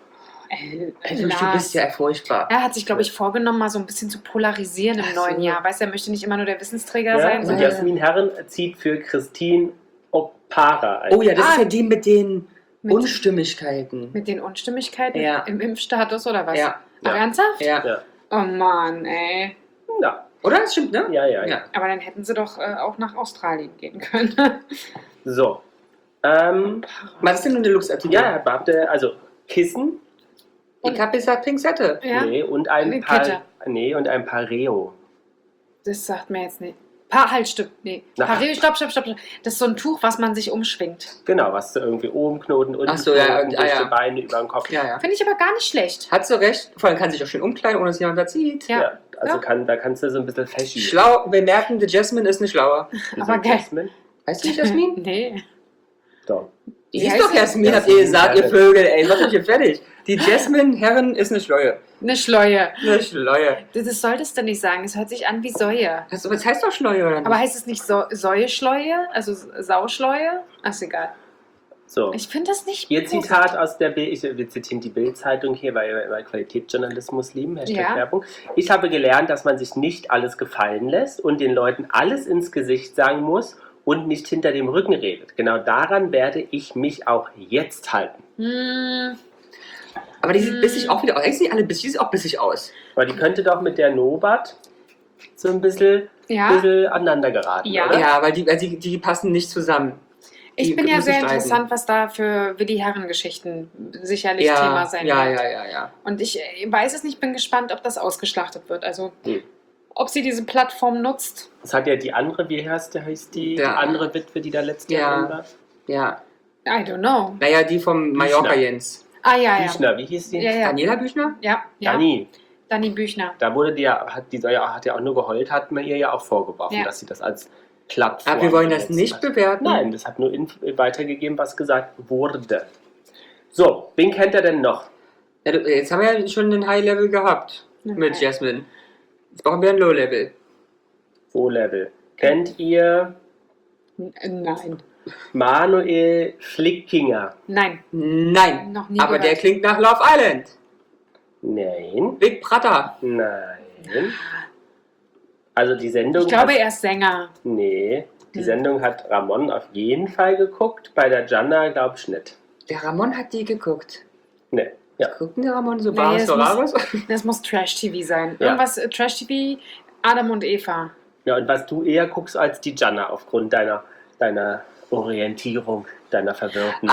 Speaker 1: Du
Speaker 2: Lars.
Speaker 1: bist ja furchtbar.
Speaker 2: Er hat sich, glaube ich, vorgenommen, mal so ein bisschen zu polarisieren im neuen Jahr. Weißt du, er möchte nicht immer nur der Wissensträger sein,
Speaker 3: Und
Speaker 2: sondern
Speaker 3: Jasmin Herren zieht für Christine Opara ein.
Speaker 1: Oh ja, das ist ja die mit den
Speaker 2: Mit-
Speaker 1: Unstimmigkeiten.
Speaker 2: mit den Unstimmigkeiten
Speaker 1: Ja.
Speaker 2: im Impfstatus oder was?
Speaker 1: Ja.
Speaker 2: Ach, ernsthaft?
Speaker 1: Ja.
Speaker 3: Ja.
Speaker 2: Oh Mann, ey.
Speaker 3: Ja.
Speaker 1: Oder? Das stimmt, ne?
Speaker 3: Ja.
Speaker 2: Aber dann hätten sie doch auch nach Australien gehen können.
Speaker 3: So.
Speaker 1: Was ist denn nun der Luxartikel?
Speaker 3: Ja, warte, also Kissen.
Speaker 1: Ich habe gesagt Pinzette.
Speaker 2: Ja?
Speaker 3: Nee, und
Speaker 2: Eine Kette.
Speaker 3: Und ein Pareo.
Speaker 2: Das sagt mir jetzt nicht. Stopp.
Speaker 3: Na.
Speaker 2: Pareo, stopp. Das ist so ein Tuch, was man sich umschwingt.
Speaker 3: Genau, was du irgendwie oben knoten, unten
Speaker 1: Ach so, ja,
Speaker 3: knoten,
Speaker 1: und-
Speaker 3: durch
Speaker 1: ja.
Speaker 3: die Beine über den Kopf.
Speaker 1: Ja.
Speaker 2: Finde ich aber gar nicht schlecht.
Speaker 1: Hat so recht. Vor allem kann sich auch schön umkleiden, ohne dass jemand da zieht.
Speaker 2: Ja.
Speaker 3: Also
Speaker 2: Ja.
Speaker 3: da kannst du so ein bisschen fashion.
Speaker 1: Schlau. Wir merken, die Jasmine ist nicht schlauer.
Speaker 3: Wieso
Speaker 2: Aber geil.
Speaker 3: Jasmine?
Speaker 1: Weißt du nicht, Jasmine?
Speaker 2: Nee.
Speaker 3: Doch.
Speaker 1: Die
Speaker 2: Wie
Speaker 1: ist
Speaker 2: heißt
Speaker 1: doch
Speaker 2: sie?
Speaker 1: Jasmine, habt
Speaker 3: Jasmin
Speaker 1: ihr gesagt, ihr
Speaker 3: Herren.
Speaker 1: Vögel, ey. Macht euch hier fertig. Die Jasmine Herren ist eine Schleue.
Speaker 2: Eine Schleue.
Speaker 1: Eine Schleue.
Speaker 2: Das solltest du nicht sagen. Es hört sich an wie Säue.
Speaker 1: Das heißt doch Schleue, oder nicht?
Speaker 2: Aber heißt es nicht Säueschleue? Also Sauschleue? Ach, ist egal.
Speaker 3: So.
Speaker 2: Ich finde das nicht
Speaker 3: Ihr
Speaker 2: gut.
Speaker 3: Zitat aus der Bild, wir zitieren die Bild-Zeitung hier, weil wir immer Qualitätsjournalismus lieben, Hashtag
Speaker 2: Ja.
Speaker 3: Werbung. Ich habe gelernt, dass man sich nicht alles gefallen lässt und den Leuten alles ins Gesicht sagen muss und nicht hinter dem Rücken redet. Genau daran werde ich mich auch jetzt halten.
Speaker 1: Aber die sieht bissig auch wieder aus. Eigentlich sehen alle bissig, die sieht auch bissig aus.
Speaker 3: Weil die könnte doch mit der Nobat so ein bisschen
Speaker 2: Ja.
Speaker 3: aneinander geraten,
Speaker 2: Ja.
Speaker 3: oder?
Speaker 1: Ja, weil die passen nicht zusammen.
Speaker 2: Ich
Speaker 1: Die
Speaker 2: bin ja
Speaker 1: müssen
Speaker 2: sehr
Speaker 1: streiten.
Speaker 2: interessant, was da für Willi Herren-Geschichten sicherlich Thema sein
Speaker 1: ja,
Speaker 2: wird.
Speaker 1: ja.
Speaker 2: Und ich weiß es nicht, bin gespannt, ob das ausgeschlachtet wird. Also,
Speaker 3: Hm.
Speaker 2: ob sie diese Plattform nutzt.
Speaker 3: Das hat ja die andere, wie heißt die
Speaker 1: Ja.
Speaker 3: andere Witwe, die da letzte
Speaker 1: Ja.
Speaker 3: Jahr war?
Speaker 1: Ja.
Speaker 2: I don't know.
Speaker 1: Naja, die vom Mallorca
Speaker 3: Büchner.
Speaker 1: Jens.
Speaker 2: Ah, ja.
Speaker 3: Büchner, wie hieß die?
Speaker 2: Ja, ja.
Speaker 1: Daniela Büchner?
Speaker 2: Ja.
Speaker 3: Dani.
Speaker 2: Dani Büchner.
Speaker 3: Da wurde hat ja auch nur geheult, hat man ihr ja auch vorgeworfen,
Speaker 2: Ja.
Speaker 3: dass sie das als Plattform.
Speaker 1: Aber wir wollen das
Speaker 3: benutzt
Speaker 1: nicht
Speaker 3: hat.
Speaker 1: bewerten.
Speaker 3: Nein, das hat nur weitergegeben, was gesagt wurde. So, wen kennt er denn noch?
Speaker 1: Ja, jetzt haben wir ja schon einen High-Level gehabt mit
Speaker 2: Okay.
Speaker 1: Jasmine. Jetzt brauchen wir ein Low-Level.
Speaker 3: Wo Level? Kennt ihr
Speaker 2: Nein.
Speaker 3: Manuel Flickinger?
Speaker 2: Nein.
Speaker 1: Nein.
Speaker 2: Noch nie
Speaker 1: Aber
Speaker 2: gehört.
Speaker 1: der klingt nach Love Island.
Speaker 3: Nein.
Speaker 1: Big Brother.
Speaker 3: Nein. Also die Sendung.
Speaker 2: Ich glaube,
Speaker 3: hat,
Speaker 2: er ist Sänger.
Speaker 3: Nee. Die
Speaker 2: Hm.
Speaker 3: Sendung hat Ramon auf jeden Fall geguckt, bei der Gianna glaub ich nicht.
Speaker 1: Der Ramon hat die geguckt.
Speaker 3: Nee. Ja.
Speaker 1: Guckt denn der Ramon so
Speaker 2: Nee,
Speaker 1: Bares
Speaker 2: das
Speaker 1: Solaris?
Speaker 2: Das muss Trash-TV sein.
Speaker 3: Ja.
Speaker 2: Irgendwas Trash-TV, Adam und Eva.
Speaker 3: Ja, und was du eher guckst als die Gianna aufgrund deiner Orientierung, deiner verwirrten.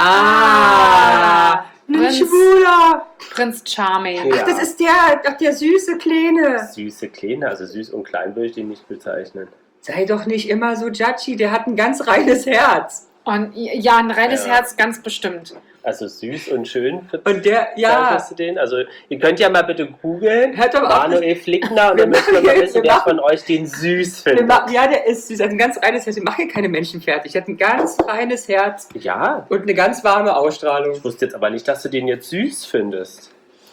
Speaker 1: Ah! Ein
Speaker 2: Prinz,
Speaker 1: Schwuler!
Speaker 2: Prinz Charming.
Speaker 3: Ja.
Speaker 1: Ach, das ist der süße Kleine.
Speaker 3: Süße Kleine, also süß und klein würde ich den nicht bezeichnen.
Speaker 1: Sei doch nicht immer so judgy, der hat ein ganz reines Herz.
Speaker 2: Und ja, ein reines
Speaker 3: Ja.
Speaker 2: Herz, ganz bestimmt.
Speaker 3: Also süß und schön.
Speaker 1: Und der, ja,
Speaker 3: Bezeichnest du den? Also ihr könnt ja mal bitte googeln.
Speaker 1: Hört doch auf.
Speaker 3: Manuel Flickner und
Speaker 1: Wir
Speaker 3: dann müssen wir mal
Speaker 1: machen
Speaker 3: wissen,
Speaker 1: jetzt-
Speaker 3: wer
Speaker 1: wir machen-
Speaker 3: von euch den süß
Speaker 1: wir
Speaker 3: findet.
Speaker 1: machen, ja, der ist süß, hat ein ganz reines Herz. Wir machen hier keine Menschen fertig. Der hat ein ganz reines Herz
Speaker 3: Ja,
Speaker 1: und eine ganz warme Ausstrahlung.
Speaker 3: ich wusste jetzt aber nicht, dass du den jetzt süß findest.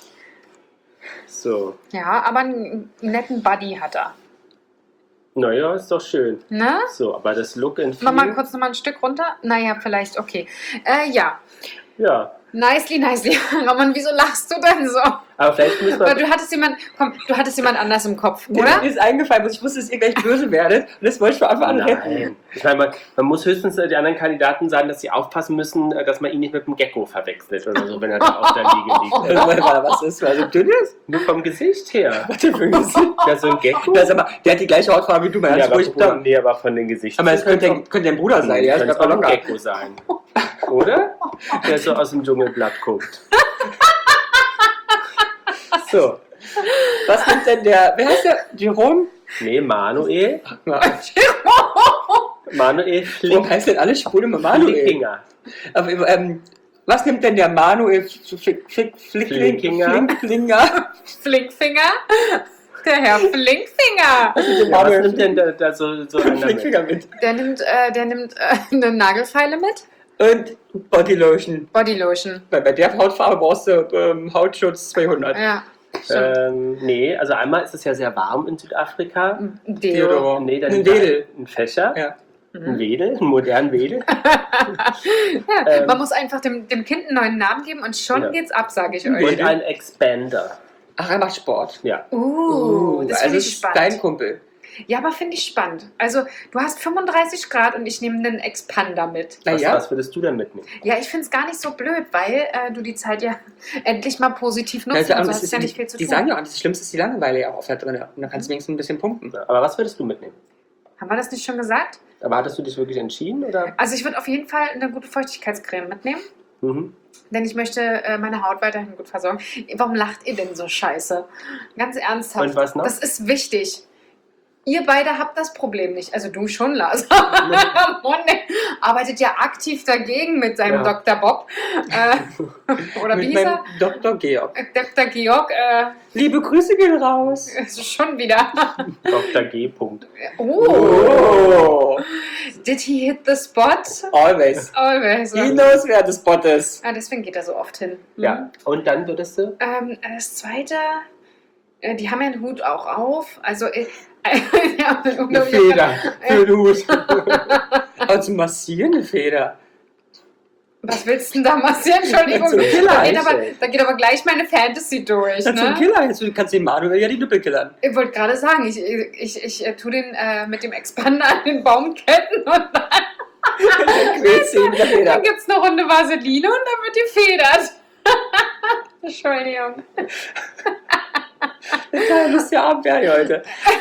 Speaker 3: So,
Speaker 2: Ja, aber einen netten Buddy hat er.
Speaker 3: naja, ist doch schön.
Speaker 2: Ne?
Speaker 3: So, aber das Look and
Speaker 2: Mach mal
Speaker 3: Feel,
Speaker 2: kurz nochmal ein Stück runter. Naja, vielleicht, okay. Ja,
Speaker 3: ja.
Speaker 2: nicely. Ramon, wieso lachst du denn so?
Speaker 3: Aber vielleicht müssen
Speaker 2: Weil
Speaker 3: wir...
Speaker 2: du hattest jemand anders im Kopf,
Speaker 1: Mir
Speaker 2: oder?
Speaker 1: ist eingefallen, weil ich wusste, dass ihr gleich böse werdet. Und das wollte ich von Anfang an retten.
Speaker 3: Nein. Ich meine, man muss höchstens die anderen Kandidaten sagen, dass sie aufpassen müssen, dass man ihn nicht mit dem Gecko verwechselt oder so, wenn er da auf der Liege liegt.
Speaker 1: Was ist das? So dünn ist?
Speaker 3: Nur vom Gesicht her.
Speaker 1: Was denn für ein Gesicht?
Speaker 3: Ja, so ein Gecko.
Speaker 1: Ja, sag mal, der hat die gleiche Hautfarbe wie du, mein
Speaker 3: Ja,
Speaker 1: Herz.
Speaker 3: nee, aber von den Gesichtern.
Speaker 1: Aber es könnte dein Bruder sein, ja?
Speaker 3: könnte
Speaker 1: Das war
Speaker 3: auch ein
Speaker 1: locker.
Speaker 3: Gecko sein. Oder? Der so aus dem Dschungelblatt guckt. So.
Speaker 1: Was nimmt denn der, wer heißt der? Jerome?
Speaker 3: Nee, Manuel. Manuel
Speaker 1: Warum heißt denn alle Schwule immer Manuel?
Speaker 3: Flickinger.
Speaker 1: Aber, was nimmt denn der Manuel
Speaker 3: Flickinger.
Speaker 1: Flicklinger?
Speaker 2: Flinkfinger? Der Herr Flinkfinger.
Speaker 3: Ja, was nimmt denn da so einer mit?
Speaker 1: Flickfinger mit.
Speaker 2: Der nimmt eine Nagelfeile mit.
Speaker 1: Und Bodylotion.
Speaker 2: Bodylotion.
Speaker 1: Bei der Hautfarbe brauchst du Hautschutz 200.
Speaker 2: Ja, stimmt.
Speaker 3: Nee, also einmal ist es ja sehr warm in Südafrika.
Speaker 2: Ein Deo.
Speaker 1: Theodor.
Speaker 3: Nee, dann
Speaker 1: Ein Wedel.
Speaker 3: ein Fächer,
Speaker 1: Ja.
Speaker 3: ein Wedel, einen modernen Wedel.
Speaker 2: Ja, man muss einfach dem Kind einen neuen Namen geben und schon
Speaker 3: Ja.
Speaker 2: geht's ab, sage ich
Speaker 3: Und
Speaker 2: euch.
Speaker 3: ein Expander.
Speaker 1: Ach, er macht Sport.
Speaker 3: Ja.
Speaker 2: Das
Speaker 1: also
Speaker 2: finde
Speaker 1: ist
Speaker 2: ich spannend.
Speaker 1: dein Kumpel.
Speaker 2: Ja, aber finde ich spannend. Also, du hast 35 Grad und ich nehme einen Expander mit.
Speaker 1: Naja,
Speaker 3: Was würdest du denn mitnehmen?
Speaker 2: Ja, ich finde es gar nicht so blöd, weil du die Zeit ja endlich mal positiv nutzt.
Speaker 1: also,
Speaker 2: und du hast ja nicht viel zu
Speaker 1: die
Speaker 2: tun.
Speaker 1: sagen ja auch, das Schlimmste ist die Langeweile ja auch da drin. Und dann kannst du wenigstens ein bisschen pumpen.
Speaker 3: Ja, aber was würdest du mitnehmen?
Speaker 2: Haben wir das nicht schon gesagt?
Speaker 3: Aber hattest du dich wirklich entschieden? Oder?
Speaker 2: Also, ich würde auf jeden Fall eine gute Feuchtigkeitscreme mitnehmen.
Speaker 3: Mhm.
Speaker 2: Denn ich möchte meine Haut weiterhin gut versorgen. Warum lacht ihr denn so scheiße? Ganz ernsthaft.
Speaker 3: Und was noch?
Speaker 2: Das ist wichtig. Ihr beide habt das Problem nicht. Also du schon, Lars. Monne arbeitet ja aktiv dagegen mit seinem
Speaker 3: Ja.
Speaker 2: Dr. Bob. Oder wie
Speaker 1: Mit
Speaker 2: hieß
Speaker 1: meinem
Speaker 2: er?
Speaker 1: Dr. Georg.
Speaker 2: Dr. Georg.
Speaker 1: Liebe Grüße gehen raus.
Speaker 2: Schon wieder.
Speaker 3: Dr. G. Punkt.
Speaker 2: Oh. Did he hit the spot?
Speaker 1: Always.
Speaker 2: Always.
Speaker 1: He knows, wer das Spot ist.
Speaker 2: Ah, deswegen geht er so oft hin.
Speaker 3: Ja. Und dann würdest du?
Speaker 2: Das zweite, die haben ja einen Hut auch auf. Also, ja,
Speaker 3: Eine Feder für den Hut.
Speaker 1: Also massieren eine Feder.
Speaker 2: Was willst du denn da massieren? Entschuldigung.
Speaker 1: Zum Killer
Speaker 2: Da geht aber gleich meine Fantasy durch.
Speaker 1: Dann zum
Speaker 2: Ne?
Speaker 1: Killer. Jetzt kannst du den Manuel ja die Nippel killern.
Speaker 2: Ich wollte gerade sagen, ich tue den mit dem Expander an den Baumketten und dann,
Speaker 1: Quälst du ihn mit der Feder.
Speaker 2: dann gibt es eine Runde Vaseline und dann wird die federt. Entschuldigung.
Speaker 1: Du bist ja Abwehr heute.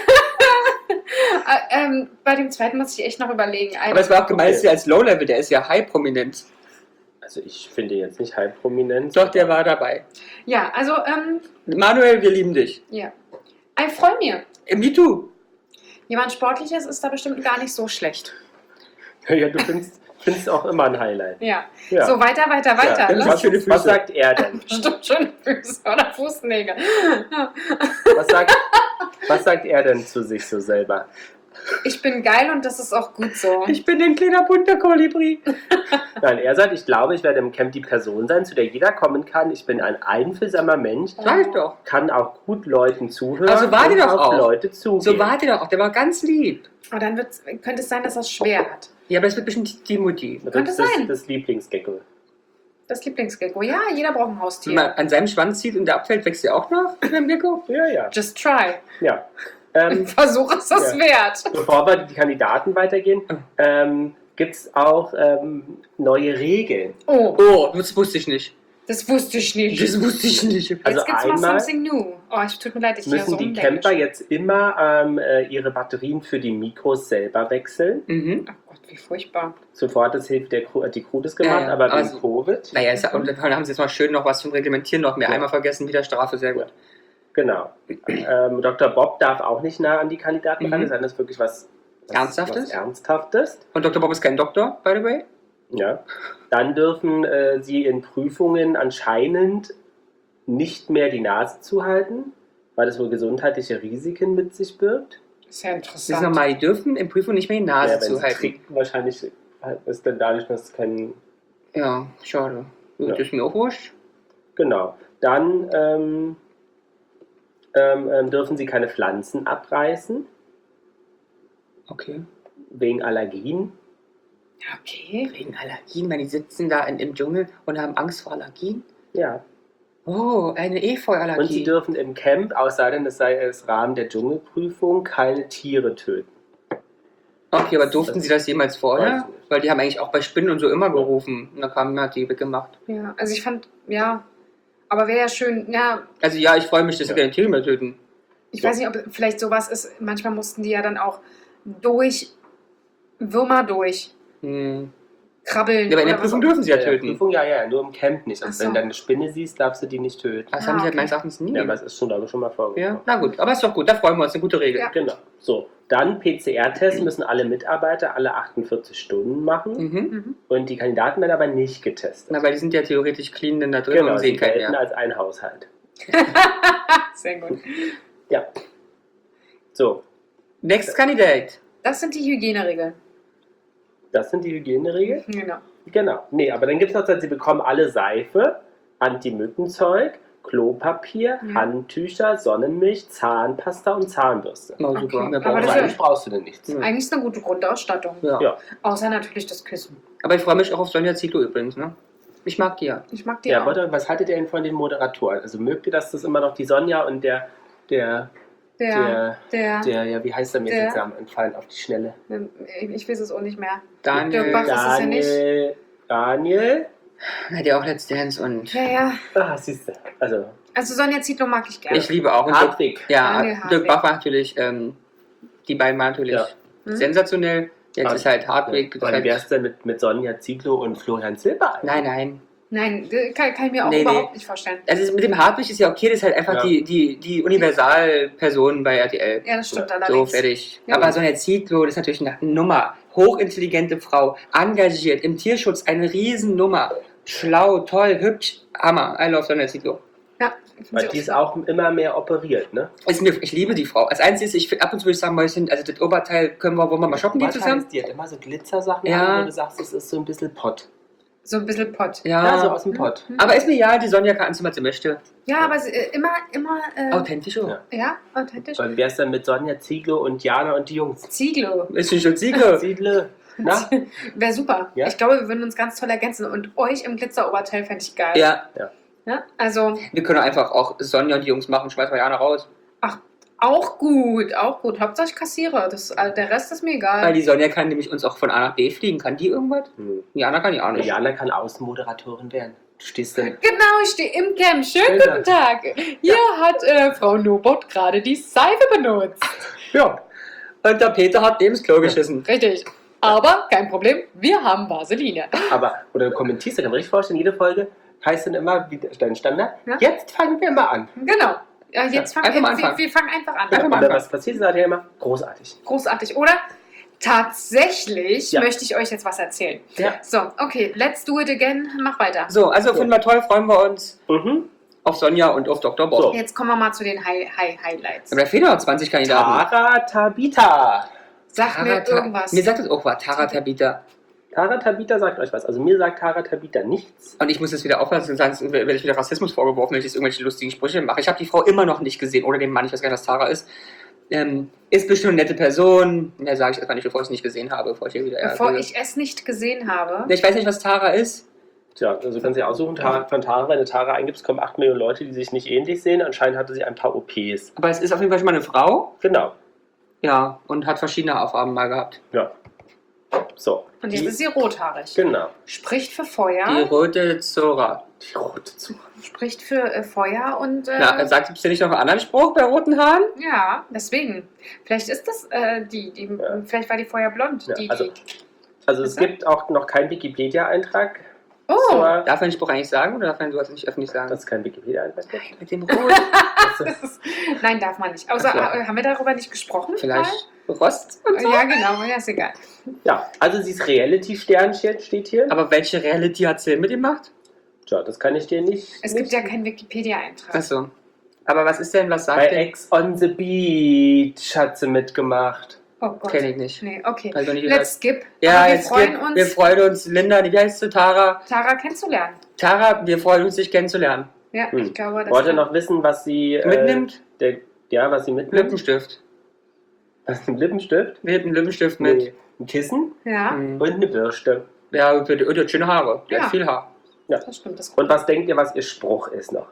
Speaker 2: Bei dem zweiten muss ich echt noch überlegen.
Speaker 1: Aber es war auch gemeint, dass er als Low-Level, der ist ja high-prominent.
Speaker 3: Also ich finde jetzt nicht halb prominent.
Speaker 1: Doch, der war dabei.
Speaker 2: Ja, also,
Speaker 1: Manuel, wir lieben dich.
Speaker 2: ja. Ich freue mich.
Speaker 1: Me too.
Speaker 2: Jemand Sportliches ist da bestimmt gar nicht so schlecht.
Speaker 3: Ja, du findest auch immer ein Highlight.
Speaker 2: Ja.
Speaker 3: Ja.
Speaker 2: So, weiter.
Speaker 1: Ja,
Speaker 2: Lass
Speaker 3: Was,
Speaker 1: schöne Füße.
Speaker 3: was sagt er denn?
Speaker 2: Stimmt, schöne Füße oder Fußnägel.
Speaker 3: Was sagt er denn zu sich so selber?
Speaker 2: Ich bin geil und das ist auch gut so.
Speaker 1: Ich bin ein kleiner bunter Kolibri.
Speaker 3: Nein, er sagt, ich glaube, ich werde im Camp die Person sein, zu der jeder kommen kann. Ich bin ein einfühlsamer Mensch,
Speaker 1: Sag ich doch.
Speaker 3: kann auch gut Leuten zuhören
Speaker 1: Also war die
Speaker 3: und
Speaker 1: doch
Speaker 3: auf
Speaker 1: auch.
Speaker 3: Leute zugehen.
Speaker 1: So war der doch auch. Der war ganz lieb.
Speaker 2: Aber dann könnte es sein, dass er es schwer hat.
Speaker 1: Ja, aber das wird bestimmt die Mutti.
Speaker 2: Könnte sein.
Speaker 3: Das Lieblingsgecko.
Speaker 2: Das Lieblingsgecko. Ja, jeder braucht ein Haustier.
Speaker 1: Wenn man an seinem Schwanz zieht und der abfällt, wächst der auch noch mit dem Gecko?
Speaker 3: Ja, ja.
Speaker 2: Just try.
Speaker 3: ja.
Speaker 2: Versuch ist das
Speaker 3: Ja.
Speaker 2: wert.
Speaker 3: Bevor wir die Kandidaten weitergehen, gibt es auch neue Regeln.
Speaker 2: Oh,
Speaker 1: Oh, das wusste ich nicht.
Speaker 2: das wusste ich nicht.
Speaker 1: Das wusste ich nicht.
Speaker 3: Also
Speaker 2: Jetzt gibt's mal
Speaker 3: einmal
Speaker 2: something new. Oh, es tut mir leid, ich gehe
Speaker 3: müssen
Speaker 2: so
Speaker 3: die
Speaker 2: umdenken.
Speaker 3: Camper jetzt immer ihre Batterien für die Mikros selber wechseln.
Speaker 1: Mhm.
Speaker 2: Oh Gott, wie furchtbar.
Speaker 3: Zuvor hat das hilft die Crew das gemacht,
Speaker 1: Ja, ja.
Speaker 3: aber wegen
Speaker 1: Also-
Speaker 3: Covid.
Speaker 1: Naja, und dann haben sie jetzt mal schön noch was zum Reglementieren, noch mehr
Speaker 3: Ja.
Speaker 1: einmal vergessen, wieder Strafe, sehr gut.
Speaker 3: Genau. Dr. Bob darf auch nicht nah an die Kandidaten ran,
Speaker 1: Mhm.
Speaker 3: es sei denn, es ist wirklich was
Speaker 1: Ernsthaftes?
Speaker 3: Was Ernsthaftes.
Speaker 1: Und Dr. Bob ist kein Doktor, by the way?
Speaker 3: Ja. Dann dürfen sie in Prüfungen anscheinend nicht mehr die Nase zuhalten, weil das wohl gesundheitliche Risiken mit sich birgt.
Speaker 2: Sehr
Speaker 1: Das ist
Speaker 2: interessant.
Speaker 1: nochmal, die dürfen in Prüfung nicht mehr die Nase
Speaker 3: Ja, wenn sie
Speaker 1: zuhalten.
Speaker 3: trinken, wahrscheinlich ist dann dadurch, dass es kein.
Speaker 1: Ja, schade. Gut,
Speaker 3: Ja.
Speaker 1: Das ist mir auch wurscht.
Speaker 3: Genau. Dann dürfen sie keine Pflanzen abreißen,
Speaker 1: Okay.
Speaker 3: wegen Allergien.
Speaker 2: Okay.
Speaker 1: Wegen Allergien, weil die sitzen da im Dschungel und haben Angst vor Allergien.
Speaker 3: Ja.
Speaker 1: Oh, eine
Speaker 3: Und sie
Speaker 1: Efeu-Allergie.
Speaker 3: dürfen im Camp, außer denn es sei es Rahmen der Dschungelprüfung, keine Tiere töten.
Speaker 1: Okay, aber durften sie das jemals
Speaker 3: Weiß
Speaker 1: vorher?
Speaker 3: ich nicht.
Speaker 1: Weil die haben eigentlich auch bei Spinnen und so immer gerufen. Und dann kamen ja die weggemacht.
Speaker 2: Ja, also ich fand, ja, aber wäre ja schön, ja,
Speaker 1: Also ja, ich freue mich, dass sie
Speaker 3: Ja.
Speaker 1: keine Tiere mehr töten.
Speaker 2: ich
Speaker 3: So.
Speaker 2: weiß nicht, ob vielleicht sowas ist, manchmal mussten die ja dann auch durch Würmer durch
Speaker 1: Hm.
Speaker 2: krabbeln.
Speaker 1: Ja, aber in der
Speaker 2: oder was
Speaker 1: Prüfung
Speaker 2: auch-
Speaker 1: dürfen sie ja
Speaker 3: Ja,
Speaker 1: töten.
Speaker 3: Prüfung, ja, nur im Camp nicht. Also
Speaker 2: Ach so.
Speaker 3: wenn du eine Spinne siehst, darfst du die nicht töten.
Speaker 1: Das
Speaker 2: Ah,
Speaker 1: haben die halt
Speaker 2: okay.
Speaker 1: meines Erachtens nie.
Speaker 3: Ja, aber es ist schon, glaube ich, schon mal vorgekommen.
Speaker 1: Ja, na gut, aber ist doch gut, da freuen wir uns, eine gute Regel.
Speaker 2: Ja.
Speaker 3: Genau. So, dann PCR-Test müssen alle Mitarbeiter alle 48 Stunden machen
Speaker 1: Mhm.
Speaker 2: Mhm.
Speaker 3: und die Kandidaten werden aber nicht getestet.
Speaker 1: Na, weil die sind ja theoretisch clean dann da drin
Speaker 3: Genau,
Speaker 1: und sehen
Speaker 3: sie
Speaker 1: keinen
Speaker 3: gelten
Speaker 1: mehr.
Speaker 3: als ein Haushalt.
Speaker 2: Sehr gut.
Speaker 3: Ja. So,
Speaker 1: Next Candidate.
Speaker 2: Das sind die Hygieneregeln.
Speaker 3: das sind die Hygieneregeln.
Speaker 2: Genau.
Speaker 3: Genau. Nee, aber dann gibt es noch, sie bekommen alle Seife, Anti-Mückenzeug, Klopapier,
Speaker 2: Ja.
Speaker 3: Handtücher, Sonnenmilch, Zahnpasta und Zahnbürste.
Speaker 1: Oh, super.
Speaker 2: Okay.
Speaker 1: Wir
Speaker 2: Aber
Speaker 1: brauchen
Speaker 2: das
Speaker 3: Also
Speaker 2: ist
Speaker 3: eigentlich brauchst du denn nichts.
Speaker 1: Ja.
Speaker 2: Eigentlich ist eine gute Grundausstattung.
Speaker 1: ja.
Speaker 3: Ja.
Speaker 2: Außer natürlich das Kissen.
Speaker 1: Aber ich freue mich auch auf Sonja Zietlow übrigens, ne? Ich mag die ja.
Speaker 2: Ich mag die
Speaker 3: Ja,
Speaker 2: auch.
Speaker 3: warte, was haltet ihr denn von den Moderatoren? Also mögt ihr, dass das immer noch die Sonja und der,
Speaker 2: Der,
Speaker 3: ja, wie heißt der mir
Speaker 2: Der-
Speaker 3: jetzt Namen entfallen auf die Schnelle?
Speaker 2: ich weiß es auch nicht mehr.
Speaker 1: Daniel,
Speaker 2: Dirk Bach. Das ist ja nicht-
Speaker 3: Daniel?
Speaker 1: hat ja auch Let's Dance und
Speaker 2: Ja, ja.
Speaker 3: Ah, siehst du. Also,
Speaker 2: Also Sonja Zietlow mag ich gerne.
Speaker 1: ich liebe auch. Und Dirk,
Speaker 3: Hartwig.
Speaker 1: ja,
Speaker 2: Daniel
Speaker 1: Dirk
Speaker 2: Hartwig.
Speaker 1: Bach war natürlich, die beiden waren natürlich
Speaker 3: Ja.
Speaker 2: Hm?
Speaker 1: sensationell. Jetzt
Speaker 3: Ah,
Speaker 1: ist halt Hartwig.
Speaker 3: Wann
Speaker 1: halt,
Speaker 3: wär's denn mit Sonja Zietlow und Florian Silber?
Speaker 1: nein.
Speaker 2: Nein, kann ich mir auch
Speaker 1: Nee,
Speaker 2: überhaupt nicht vorstellen.
Speaker 1: Also mit dem Hartwig ist ja okay, das ist halt einfach
Speaker 3: Ja.
Speaker 1: die Universalperson bei RTL.
Speaker 2: Ja, das stimmt
Speaker 1: So,
Speaker 2: allerdings.
Speaker 1: fertig.
Speaker 2: Ja.
Speaker 1: Aber Sonja Zietlow, das ist natürlich eine Nummer. Hochintelligente Frau, engagiert, im Tierschutz eine Riesennummer. Schlau, toll, hübsch, Hammer. I love Sonja Zietlow.
Speaker 2: Ja, ich
Speaker 3: Weil
Speaker 2: finde
Speaker 3: die
Speaker 2: sie
Speaker 3: ist auch immer mehr operiert, ne?
Speaker 1: Ich liebe die Frau. Als einziges, ab und zu würde ich sagen, Mäuschen, also das Oberteil können wir, wollen wir mal shoppen gehen zusammen?
Speaker 3: Die hat immer so Glitzersachen
Speaker 1: Ja.
Speaker 3: an, wo du sagst, es ist so ein bisschen Pott.
Speaker 2: so ein bisschen Pott.
Speaker 3: Ja, so
Speaker 1: Ja,
Speaker 3: aus dem Pott.
Speaker 1: aber ist mir ja, die Sonja kann anziehen, was sie möchte.
Speaker 2: Ja, aber sie, immer,
Speaker 1: Authentisch auch.
Speaker 3: Ja.
Speaker 2: ja, authentisch.
Speaker 3: Weil wer ist denn mit Sonja Ziegler und Jana und die Jungs?
Speaker 2: Zieglo.
Speaker 1: Ist schon Ziegler.
Speaker 3: Ziegler. Na?
Speaker 2: Wäre super.
Speaker 3: Ja?
Speaker 2: Ich glaube, wir würden uns ganz toll ergänzen. Und euch im Glitzeroberteil fände ich geil.
Speaker 1: Ja,
Speaker 2: Ja? Also,
Speaker 1: wir können einfach auch Sonja und die Jungs machen, schmeißen wir Jana raus.
Speaker 2: auch gut, auch gut. Hauptsache ich kassiere. Der Rest ist mir
Speaker 1: Weil
Speaker 2: egal.
Speaker 1: die Sonja kann nämlich uns auch von A nach B fliegen. Kann die irgendwas?
Speaker 3: Hm.
Speaker 1: Jana kann die auch nicht.
Speaker 3: Jana kann Außenmoderatorin werden. Du stehst dann.
Speaker 2: Genau, ich stehe im Camp. Schönen
Speaker 3: Genau.
Speaker 2: guten Tag. Hier hat Frau Nobot gerade die Seife benutzt.
Speaker 1: Ja. Und der Peter hat eben ins Klo geschissen.
Speaker 2: Richtig. Aber kein Problem, wir haben Vaseline.
Speaker 3: Aber, oder du kommentierst, da kann man richtig vorstellen, jede Folge heißt dann immer, wie dein Standard,
Speaker 2: Ja.
Speaker 3: jetzt fangen wir mal an.
Speaker 2: Genau. Ja, jetzt
Speaker 1: Einfach mal
Speaker 2: wir,
Speaker 1: anfangen.
Speaker 2: wir fangen einfach an.
Speaker 1: Einfach mal
Speaker 3: Oder
Speaker 1: anfangen.
Speaker 3: was passiert, sagt er immer, großartig.
Speaker 2: Großartig, oder? Tatsächlich
Speaker 3: Ja.
Speaker 2: möchte ich euch jetzt was erzählen.
Speaker 3: Ja.
Speaker 2: So, okay, let's do it again. Mach weiter.
Speaker 1: So, also finden wir toll, freuen wir uns
Speaker 3: Mhm.
Speaker 1: auf Sonja und auf Dr. Bob.
Speaker 3: So.
Speaker 2: Jetzt kommen wir mal zu den Highlights.
Speaker 1: Aber da fehlen noch 20 Kandidaten.
Speaker 3: Tara Tabita.
Speaker 2: Sag mir irgendwas.
Speaker 1: Mir sagt das auch was, Tara Tabita.
Speaker 3: Tara Tabita sagt euch was. Also mir sagt Tara Tabita nichts.
Speaker 1: Und ich muss jetzt wieder aufpassen, sonst werde ich wieder Rassismus vorgeworfen, wenn ich jetzt irgendwelche lustigen Sprüche mache. Ich habe die Frau immer noch nicht gesehen, oder den Mann, ich weiß gar nicht, was Tara ist. Ist bestimmt eine nette Person. Mehr sage ich einfach nicht, bevor ich es nicht gesehen habe, bevor ich hier wieder
Speaker 2: Bevor
Speaker 1: ärgere.
Speaker 2: ich es nicht gesehen habe.
Speaker 1: Ich weiß nicht, was Tara ist.
Speaker 3: Tja, also kannst du dir aussuchen, von Tara, wenn du Tara eingibst, kommen 8 Millionen Leute, die sich nicht ähnlich sehen. Anscheinend hatte sie ein paar OPs.
Speaker 1: Aber es ist auf jeden Fall schon mal eine Frau.
Speaker 3: Genau.
Speaker 1: Ja, und hat verschiedene Haarfarben mal gehabt.
Speaker 3: Ja. So.
Speaker 2: Und jetzt ist sie rothaarig.
Speaker 3: Genau.
Speaker 2: Spricht für
Speaker 1: Die
Speaker 2: Feuer.
Speaker 1: rote Zora.
Speaker 3: Die rote Zunge.
Speaker 2: Spricht für Feuer und.
Speaker 1: Na, sagt es dir nicht noch einen anderen Spruch bei roten Haaren?
Speaker 2: Ja, deswegen. Vielleicht ist das
Speaker 3: Ja.
Speaker 2: vielleicht war die Feuer blond.
Speaker 3: Ja,
Speaker 2: Die,
Speaker 3: also-
Speaker 2: die.
Speaker 3: Also es
Speaker 2: Ist er?
Speaker 3: gibt auch noch keinen Wikipedia-Eintrag.
Speaker 2: Oh!
Speaker 3: zur-
Speaker 1: Darf man den Spruch eigentlich sagen oder darf man sowas nicht öffentlich sagen?
Speaker 3: Dass es keinen Wikipedia-Eintrag gibt.
Speaker 1: Mit dem Rot.
Speaker 2: Das ist, nein, darf man nicht. Außer,
Speaker 1: Ach so.
Speaker 2: haben wir darüber nicht gesprochen?
Speaker 1: Vielleicht Rost und so.
Speaker 2: Ja, genau, ja, ist egal.
Speaker 3: Ja, also sie ist Reality-Sternchen, steht hier.
Speaker 1: Aber welche Reality hat sie mitgemacht?
Speaker 3: Tja, das kann ich dir nicht.
Speaker 2: Es gibt ja keinen Wikipedia-Eintrag.
Speaker 1: Achso. Aber was ist denn, was
Speaker 3: Bei
Speaker 1: sagt denn?
Speaker 3: Ex on the Beach hat sie mitgemacht.
Speaker 2: Oh Gott.
Speaker 1: Kenn ich nicht.
Speaker 2: Nee, okay.
Speaker 1: Hab ich noch nicht
Speaker 2: Let's
Speaker 1: gehört.
Speaker 2: skip.
Speaker 1: Ja,
Speaker 2: Aber wir
Speaker 1: jetzt
Speaker 2: freuen
Speaker 1: geht-
Speaker 2: uns,
Speaker 1: wir freuen uns, Linda, wie heißt du, Tara?
Speaker 2: Tara kennenzulernen.
Speaker 1: Tara, wir freuen uns, dich kennenzulernen.
Speaker 2: Ja,
Speaker 3: Hm.
Speaker 2: ich glaube, das
Speaker 3: Wollt ihr noch wissen, was sie
Speaker 1: Mitnimmt?
Speaker 3: was sie mitnimmt?
Speaker 1: Lippenstift.
Speaker 3: Was, ein Lippenstift?
Speaker 1: Wir hätten einen Lippenstift mit.
Speaker 3: Nee. Ein Kissen
Speaker 2: Ja,
Speaker 1: Mhm.
Speaker 3: und eine Bürste.
Speaker 1: Ja, und die hat schöne Haare. Die
Speaker 2: Ja.
Speaker 1: hat viel Haar.
Speaker 2: das stimmt. Das
Speaker 3: Und was denkt ihr, was ihr Spruch ist noch?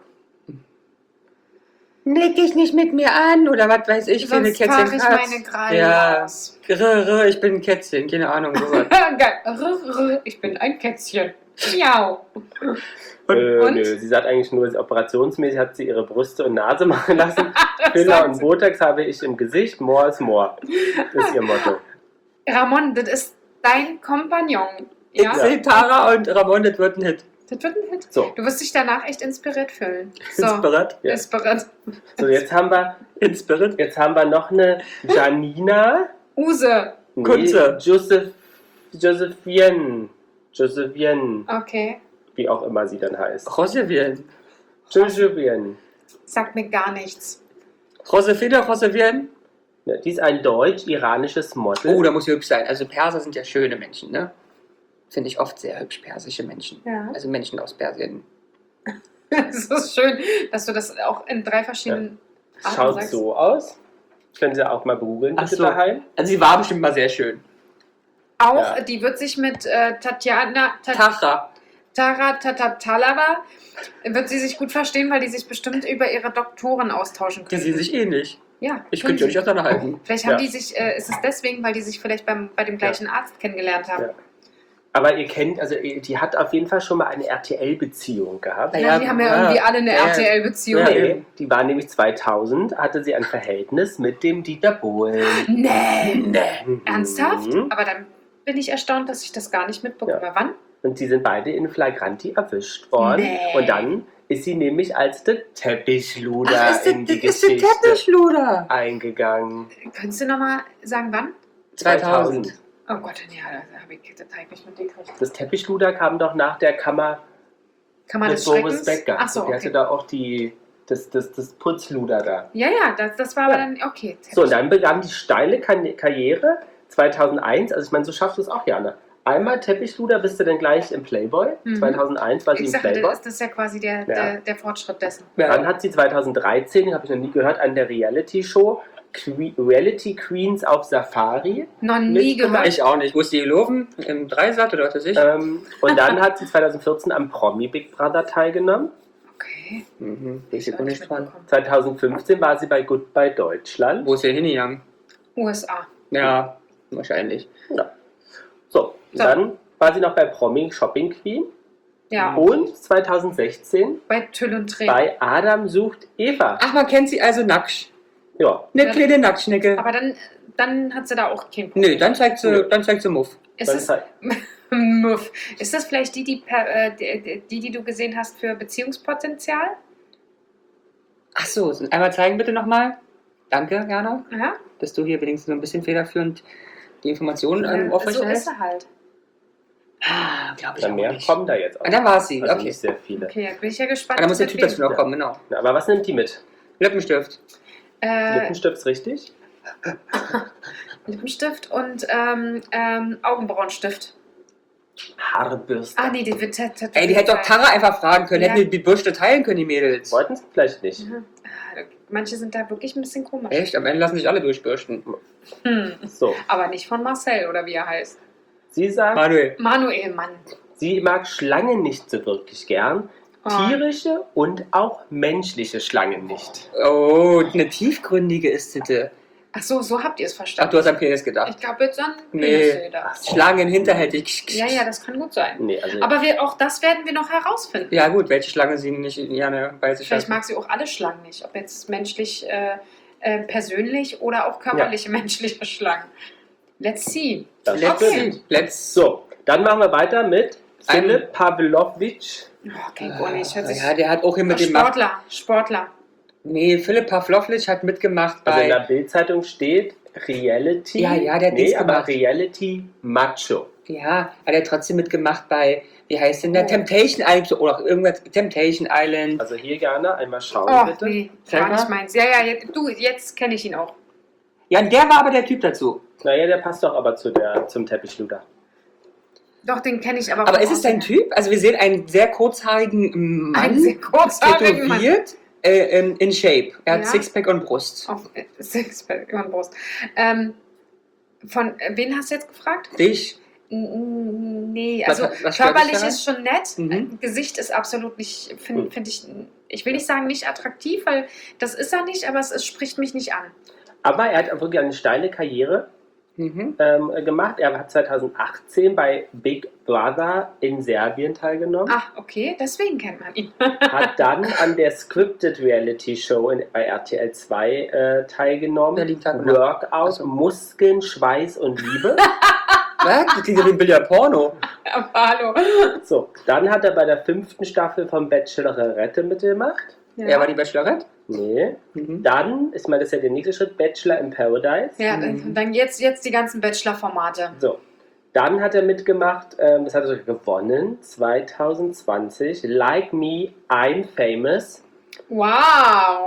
Speaker 1: Leg dich nicht mit mir an oder was weiß ich für eine
Speaker 2: Sonst fahre
Speaker 1: Kätzchen.
Speaker 2: ich meine Kreide
Speaker 1: Ja.
Speaker 2: aus.
Speaker 1: Ich bin ein Kätzchen, keine Ahnung. Sowas.
Speaker 2: Geil. Ich bin ein Kätzchen. Miau.
Speaker 1: Und-
Speaker 3: Nö, sie sagt eigentlich nur, operationsmäßig hat sie ihre Brüste und Nase machen lassen. Filler
Speaker 2: sagt
Speaker 3: und
Speaker 2: sie.
Speaker 3: Botox habe ich im Gesicht, more is more. Ist ihr Motto.
Speaker 2: Ramon, das ist dein Kompagnon.
Speaker 1: Ich
Speaker 2: Ja,
Speaker 1: sehe Tara und Ramon, das wird ein Hit.
Speaker 2: das wird ein Hit.
Speaker 3: So,
Speaker 2: Du wirst dich danach echt inspiriert fühlen. So,
Speaker 1: Inspirat.
Speaker 3: Ja.
Speaker 2: inspiriert.
Speaker 3: so jetzt haben wir noch eine Janina.
Speaker 2: Use.
Speaker 1: Kunze.
Speaker 3: Josephine,
Speaker 2: Okay.
Speaker 3: wie auch immer sie dann heißt.
Speaker 1: Josephine.
Speaker 3: Josephine.
Speaker 2: Sagt mir gar nichts.
Speaker 1: Josephine.
Speaker 3: Ja, die ist ein deutsch-iranisches Model.
Speaker 1: Oh, da muss hübsch sein. Also Perser sind ja schöne Menschen, ne? finde ich oft sehr hübsch, persische Menschen.
Speaker 2: Ja.
Speaker 1: Also Menschen aus Persien.
Speaker 2: Es ist schön, dass du das auch in 3 verschiedenen Arten
Speaker 3: Schaut
Speaker 2: sagst.
Speaker 3: so aus. Können Sie auch mal googeln,
Speaker 1: Ach
Speaker 3: bitte
Speaker 1: so.
Speaker 3: daheim.
Speaker 1: Also sie war bestimmt mal sehr schön.
Speaker 2: Auch,
Speaker 3: Ja.
Speaker 2: die wird sich mit
Speaker 1: Tara.
Speaker 2: Tara wird sie sich gut verstehen, weil die sich bestimmt über ihre Doktoren austauschen
Speaker 1: Die
Speaker 2: können.
Speaker 1: sehen sich ähnlich.
Speaker 2: Ja,
Speaker 1: Ich
Speaker 2: tun
Speaker 1: könnte ja
Speaker 2: sie.
Speaker 1: nicht auseinanderhalten.
Speaker 2: Vielleicht haben
Speaker 3: Ja.
Speaker 2: die sich, ist es deswegen, weil die sich vielleicht bei dem gleichen Arzt kennengelernt haben.
Speaker 3: Ja. Aber ihr kennt, also die hat auf jeden Fall schon mal eine RTL-Beziehung gehabt.
Speaker 2: Ja, die haben ja irgendwie alle eine
Speaker 1: ja.
Speaker 2: RTL-Beziehung.
Speaker 1: Ja.
Speaker 3: Nee, die war nämlich 2000, hatte sie ein Verhältnis mit dem Dieter Bohlen.
Speaker 2: Nee.
Speaker 3: Mhm.
Speaker 2: Ernsthaft? Aber dann bin ich erstaunt, dass ich das gar nicht mitbekomme.
Speaker 3: Ja.
Speaker 2: Wann?
Speaker 3: Und die sind beide in Flagranti erwischt worden.
Speaker 2: Nee.
Speaker 3: Und dann ist sie nämlich als der Teppichluder
Speaker 1: Ach,
Speaker 3: in die
Speaker 1: ist der
Speaker 3: Geschichte
Speaker 1: Teppichluder.
Speaker 3: eingegangen.
Speaker 2: Könntest du nochmal sagen, wann?
Speaker 1: 2000.
Speaker 2: Oh Gott, ja, da habe ich nicht mitgekriegt.
Speaker 3: Das Teppichluder kam doch nach der Kammer
Speaker 2: Kammer
Speaker 3: mit
Speaker 2: des
Speaker 3: Boris
Speaker 2: Schreckens?
Speaker 3: Becker.
Speaker 2: Ach so,
Speaker 3: Die hatte
Speaker 2: okay.
Speaker 3: da auch das Putzluder da.
Speaker 2: Ja, das war aber
Speaker 3: Ja.
Speaker 2: dann, okay.
Speaker 3: So, und dann begann die steile Karriere 2001. Also ich meine, so schaffst du es auch, Jana. Einmal Teppichluder bist du dann gleich im Playboy.
Speaker 2: Mhm.
Speaker 3: 2001 war sie
Speaker 2: Ich
Speaker 3: im
Speaker 2: sage,
Speaker 3: Playboy.
Speaker 2: das ist ja quasi der Fortschritt dessen.
Speaker 3: Dann hat sie 2013, habe ich noch nie gehört, an der Reality-Show Reality Queens auf Safari.
Speaker 2: Noch nie
Speaker 3: Mitgemacht.
Speaker 2: gehört.
Speaker 3: Ich
Speaker 1: Ich auch nicht. Wo ist die gelaufen? Im Dreisat oder was weiß ich?
Speaker 3: Und dann hat sie 2014 am Promi Big Brother teilgenommen.
Speaker 2: Okay.
Speaker 1: Mhm. Bin ich jetzt
Speaker 2: Hab
Speaker 1: auch
Speaker 2: ich
Speaker 1: nicht dran.
Speaker 2: mitbekommen.
Speaker 3: 2015 war sie bei Goodbye Deutschland.
Speaker 1: Wo ist sie hingegangen?
Speaker 2: USA.
Speaker 1: Ja, wahrscheinlich.
Speaker 3: So, dann war sie noch bei Promi Shopping Queen.
Speaker 2: Ja,
Speaker 3: Und 2016
Speaker 2: bei Tüll und Tränen.
Speaker 3: bei Adam sucht Eva.
Speaker 1: Ach, man kennt sie also nackt.
Speaker 3: Ja,
Speaker 1: Eine
Speaker 2: Ja.
Speaker 1: kleine Nacktschnecke.
Speaker 2: Aber dann hat sie da auch kein Problem.
Speaker 1: Nee, dann zeigt sie Muff.
Speaker 2: Ist
Speaker 3: dann
Speaker 2: es,
Speaker 3: halt-
Speaker 2: Muff. Ist das vielleicht die du gesehen hast für Beziehungspotenzial?
Speaker 1: Ach so, einmal zeigen bitte nochmal. Danke, Jana,
Speaker 2: Ja,
Speaker 1: dass du hier wenigstens so ein bisschen federführend die Informationen
Speaker 2: so ist
Speaker 1: aufrechterhältst.
Speaker 2: er halt.
Speaker 1: Ah, glaube ich
Speaker 3: dann
Speaker 1: auch
Speaker 3: mehr
Speaker 1: nicht.
Speaker 3: kommen da jetzt auch.
Speaker 1: Ah, dann war es sie,
Speaker 3: Also
Speaker 1: okay.
Speaker 3: nicht sehr viele.
Speaker 2: Okay, jetzt bin ich ja gespannt.
Speaker 1: Ah, da muss der
Speaker 2: mit
Speaker 1: Typ
Speaker 2: wem.
Speaker 1: dazu noch kommen, genau.
Speaker 3: Aber was nimmt die mit?
Speaker 1: Lippenstift.
Speaker 3: Lippenstift's richtig?
Speaker 2: Lippenstift und Augenbrauenstift.
Speaker 3: Haarbürste.
Speaker 2: Ah, nee, die wird
Speaker 1: Ey, die hätte doch Tara einfach fragen können.
Speaker 2: Ja.
Speaker 1: Hätten die Bürste teilen können, die Mädels.
Speaker 3: Wollten sie vielleicht nicht.
Speaker 2: Mhm. Manche sind da wirklich ein bisschen komisch.
Speaker 1: Echt? Am Ende lassen sich alle durchbürsten.
Speaker 3: So,
Speaker 2: Aber nicht von Marcel oder wie er heißt.
Speaker 3: sie sagt,
Speaker 1: Manuel.
Speaker 2: Manuel, Mann.
Speaker 3: sie mag Schlangen nicht so wirklich gern.
Speaker 2: Oh.
Speaker 3: Tierische und auch menschliche Schlangen nicht.
Speaker 1: Oh, eine tiefgründige ist das.
Speaker 2: Ach so habt ihr es
Speaker 1: Ach,
Speaker 2: verstanden.
Speaker 1: du hast an Penis gedacht.
Speaker 2: Ich glaube jetzt an
Speaker 1: Nee.
Speaker 2: Penisse gedacht.
Speaker 1: Schlangen hinterhältig.
Speaker 2: Ja, das kann gut sein.
Speaker 3: Nee, also
Speaker 2: Aber auch das werden wir noch herausfinden.
Speaker 1: Ja gut, welche Schlange sie nicht gerne bei sich
Speaker 2: Vielleicht
Speaker 1: hat.
Speaker 2: mag sie auch alle Schlangen nicht. Ob jetzt menschlich, persönlich oder auch körperliche menschliche Schlangen. Let's see.
Speaker 3: das
Speaker 1: Let's
Speaker 3: stimmt.
Speaker 1: see. Let's.
Speaker 3: So, dann machen wir weiter mit Philipp Pavlovich.
Speaker 2: Oh, okay, nicht. Hört sich
Speaker 1: Ja, der hat auch hier mit dem Macht.
Speaker 2: Sportler.
Speaker 1: Nee, Philipp Pavlovich hat mitgemacht
Speaker 3: Also in der
Speaker 1: bei.
Speaker 3: Bildzeitung steht Reality.
Speaker 1: Ja, der hat
Speaker 3: nee,
Speaker 1: nichts
Speaker 3: aber
Speaker 1: gemacht.
Speaker 3: Reality Macho.
Speaker 1: Ja, aber der hat trotzdem mitgemacht bei. Wie heißt denn der?
Speaker 2: Oh.
Speaker 1: Temptation Island oder irgendwas. Temptation Island.
Speaker 3: Also hier gerne einmal schauen,
Speaker 2: Oh,
Speaker 3: bitte.
Speaker 2: nee,
Speaker 1: Sag
Speaker 2: gar
Speaker 1: mal.
Speaker 2: nicht meins. Ja, jetzt kenne ich ihn auch.
Speaker 1: Ja, und der war aber der Typ dazu.
Speaker 3: Naja, der passt doch aber zum Teppichluder.
Speaker 2: Doch, den kenne ich aber.
Speaker 1: Aber
Speaker 2: vom
Speaker 1: ist es dein
Speaker 2: Aussehen her.
Speaker 1: Typ? Also wir sehen einen sehr kurzhaarigen Mann.
Speaker 2: Ein sehr kurzhaarigen Mann.
Speaker 1: tätowiert, in Shape. Er hat
Speaker 2: Ja.
Speaker 1: Sixpack und Brust.
Speaker 2: Auf Sixpack über den Brust. Von wen hast du jetzt gefragt?
Speaker 1: Dich?
Speaker 2: Nee,
Speaker 1: Was-
Speaker 2: also
Speaker 1: was stört dich
Speaker 2: körperlich
Speaker 1: daran?
Speaker 2: ist schon nett.
Speaker 1: Mhm.
Speaker 2: Gesicht ist absolut nicht, finde ich will nicht sagen nicht attraktiv, weil das ist er nicht, aber es spricht mich nicht an.
Speaker 3: Aber er hat wirklich eine steile Karriere
Speaker 1: Mhm.
Speaker 3: gemacht. Er hat 2018 bei Big Brother in Serbien teilgenommen.
Speaker 2: Ach, okay, deswegen kennt man ihn.
Speaker 3: Hat dann an der Scripted Reality Show bei RTL 2 teilgenommen.
Speaker 1: Berlin Tag und Nacht.
Speaker 3: Workout,
Speaker 1: Also.
Speaker 3: Muskeln, Schweiß und Liebe.
Speaker 1: Was? Das klingt ja wie ein Bilder Porno.
Speaker 2: Aber hallo.
Speaker 3: So, dann hat er bei der 5. Staffel von Bachelorette mitgemacht.
Speaker 1: Er war die Bachelorette?
Speaker 3: Nee.
Speaker 1: Mhm.
Speaker 3: Dann, ich meine, das ist ja der nächste Schritt, Bachelor in Paradise.
Speaker 2: Ja,
Speaker 1: Mhm.
Speaker 2: dann jetzt die ganzen Bachelor-Formate.
Speaker 3: So, dann hat er mitgemacht, das hat er sogar gewonnen, 2020, Like Me, I'm Famous.
Speaker 2: Wow.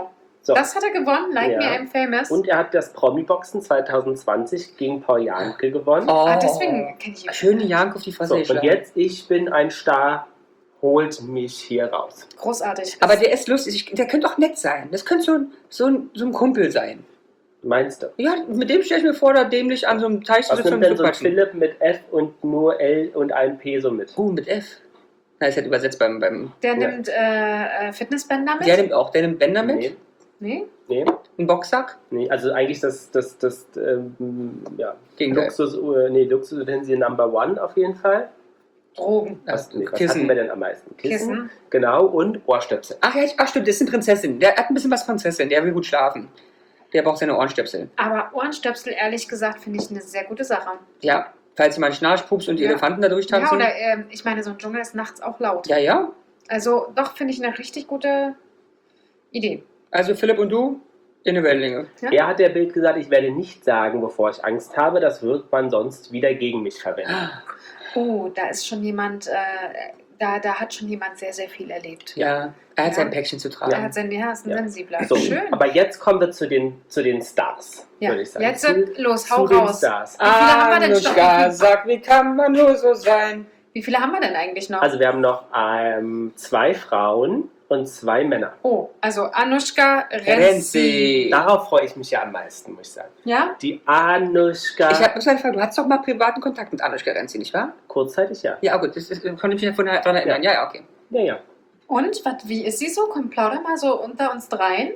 Speaker 3: So.
Speaker 2: Das hat er gewonnen, Like
Speaker 3: Ja.
Speaker 2: Me I'm Famous.
Speaker 3: Und er hat das Promi-Boxen 2020 gegen Paul Janke gewonnen.
Speaker 1: Oh,
Speaker 2: deswegen kenne ich ihn.
Speaker 1: schön die Jank auf die Fresse
Speaker 3: So, und
Speaker 1: geschlagen.
Speaker 3: jetzt, ich bin ein Star, holt mich hier raus.
Speaker 2: Großartig.
Speaker 1: Aber der ist lustig. Der könnte auch nett sein. Das könnte so ein Kumpel sein.
Speaker 3: Meinst du?
Speaker 1: Ja, mit dem stelle ich mir vor, da dämlich an so einem Teich zu
Speaker 3: Was
Speaker 1: sitzen
Speaker 3: nimmt
Speaker 1: und
Speaker 3: denn
Speaker 1: zu
Speaker 3: so ein
Speaker 1: quatschen.
Speaker 3: Philipp mit F und nur L und einem P so mit?
Speaker 1: Mit F. Na, ist halt übersetzt beim
Speaker 2: Der
Speaker 3: Ja.
Speaker 2: nimmt Fitnessbänder mit?
Speaker 1: der nimmt Bänder mit,
Speaker 3: Nee,
Speaker 2: Nee?
Speaker 3: nee,
Speaker 1: einen Boxsack
Speaker 3: nee. Also eigentlich das ja,
Speaker 1: gegen
Speaker 3: Luxusutensil Number One auf jeden Fall.
Speaker 2: Drogen.
Speaker 3: Was hatten
Speaker 1: Kissen.
Speaker 3: wir denn am meisten?
Speaker 2: Kissen.
Speaker 3: Genau, und Ohrstöpsel.
Speaker 1: Ach ja, stimmt, das ist eine Prinzessin. Der hat ein bisschen was Prinzessin, der will gut schlafen. Der braucht seine Ohrenstöpsel.
Speaker 2: Aber Ohrenstöpsel, ehrlich gesagt, finde ich eine sehr gute Sache.
Speaker 1: Ja, falls jemand Schnarchpups und die
Speaker 2: Ja.
Speaker 1: Elefanten da
Speaker 2: Ja,
Speaker 1: durchtanzen.
Speaker 2: oder ich meine, so ein Dschungel ist nachts auch laut.
Speaker 1: Ja.
Speaker 2: Also doch, finde ich eine richtig gute Idee.
Speaker 1: Also Philipp und du in eine Wellenlänge.
Speaker 2: Ja?
Speaker 3: Er hat der Bild gesagt, ich werde nicht sagen, wovor ich Angst habe, das wird man sonst wieder gegen mich verwenden.
Speaker 2: Oh, da ist schon jemand, da hat schon jemand sehr, sehr viel erlebt.
Speaker 1: Ja, er hat
Speaker 2: Ja.
Speaker 1: sein Päckchen zu tragen.
Speaker 2: Er hat sein, ja, ist ein
Speaker 3: Ja.
Speaker 2: sensibler.
Speaker 3: So,
Speaker 2: Schön.
Speaker 3: aber jetzt kommen wir zu den Stars,
Speaker 2: Ja,
Speaker 3: würde ich sagen.
Speaker 2: jetzt
Speaker 3: zu,
Speaker 2: los, hau
Speaker 3: zu den
Speaker 2: raus.
Speaker 3: Stars.
Speaker 2: Wie viele haben wir denn schon?
Speaker 1: Anushka, sag, wie kann man nur so sein?
Speaker 2: Wie viele haben wir denn eigentlich noch?
Speaker 3: Also wir haben noch 2 Frauen und 2 Männer.
Speaker 2: oh, also Anushka Renzi.
Speaker 1: Renzi.
Speaker 3: Darauf freue ich mich ja am meisten, muss ich sagen.
Speaker 2: Ja?
Speaker 3: Die Anushka.
Speaker 1: Ich habe eine Frage, du hattest doch mal privaten Kontakt mit Anushka Renzi, nicht wahr?
Speaker 3: Kurzzeitig ja.
Speaker 1: Ja, gut, das konnte ich mich daran erinnern. Ja, okay.
Speaker 3: Ja.
Speaker 2: Und, wie ist sie so? Komm, plauder mal so unter uns dreien.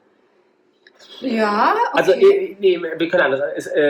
Speaker 2: Ja, okay.
Speaker 3: Also nee, wir können anders.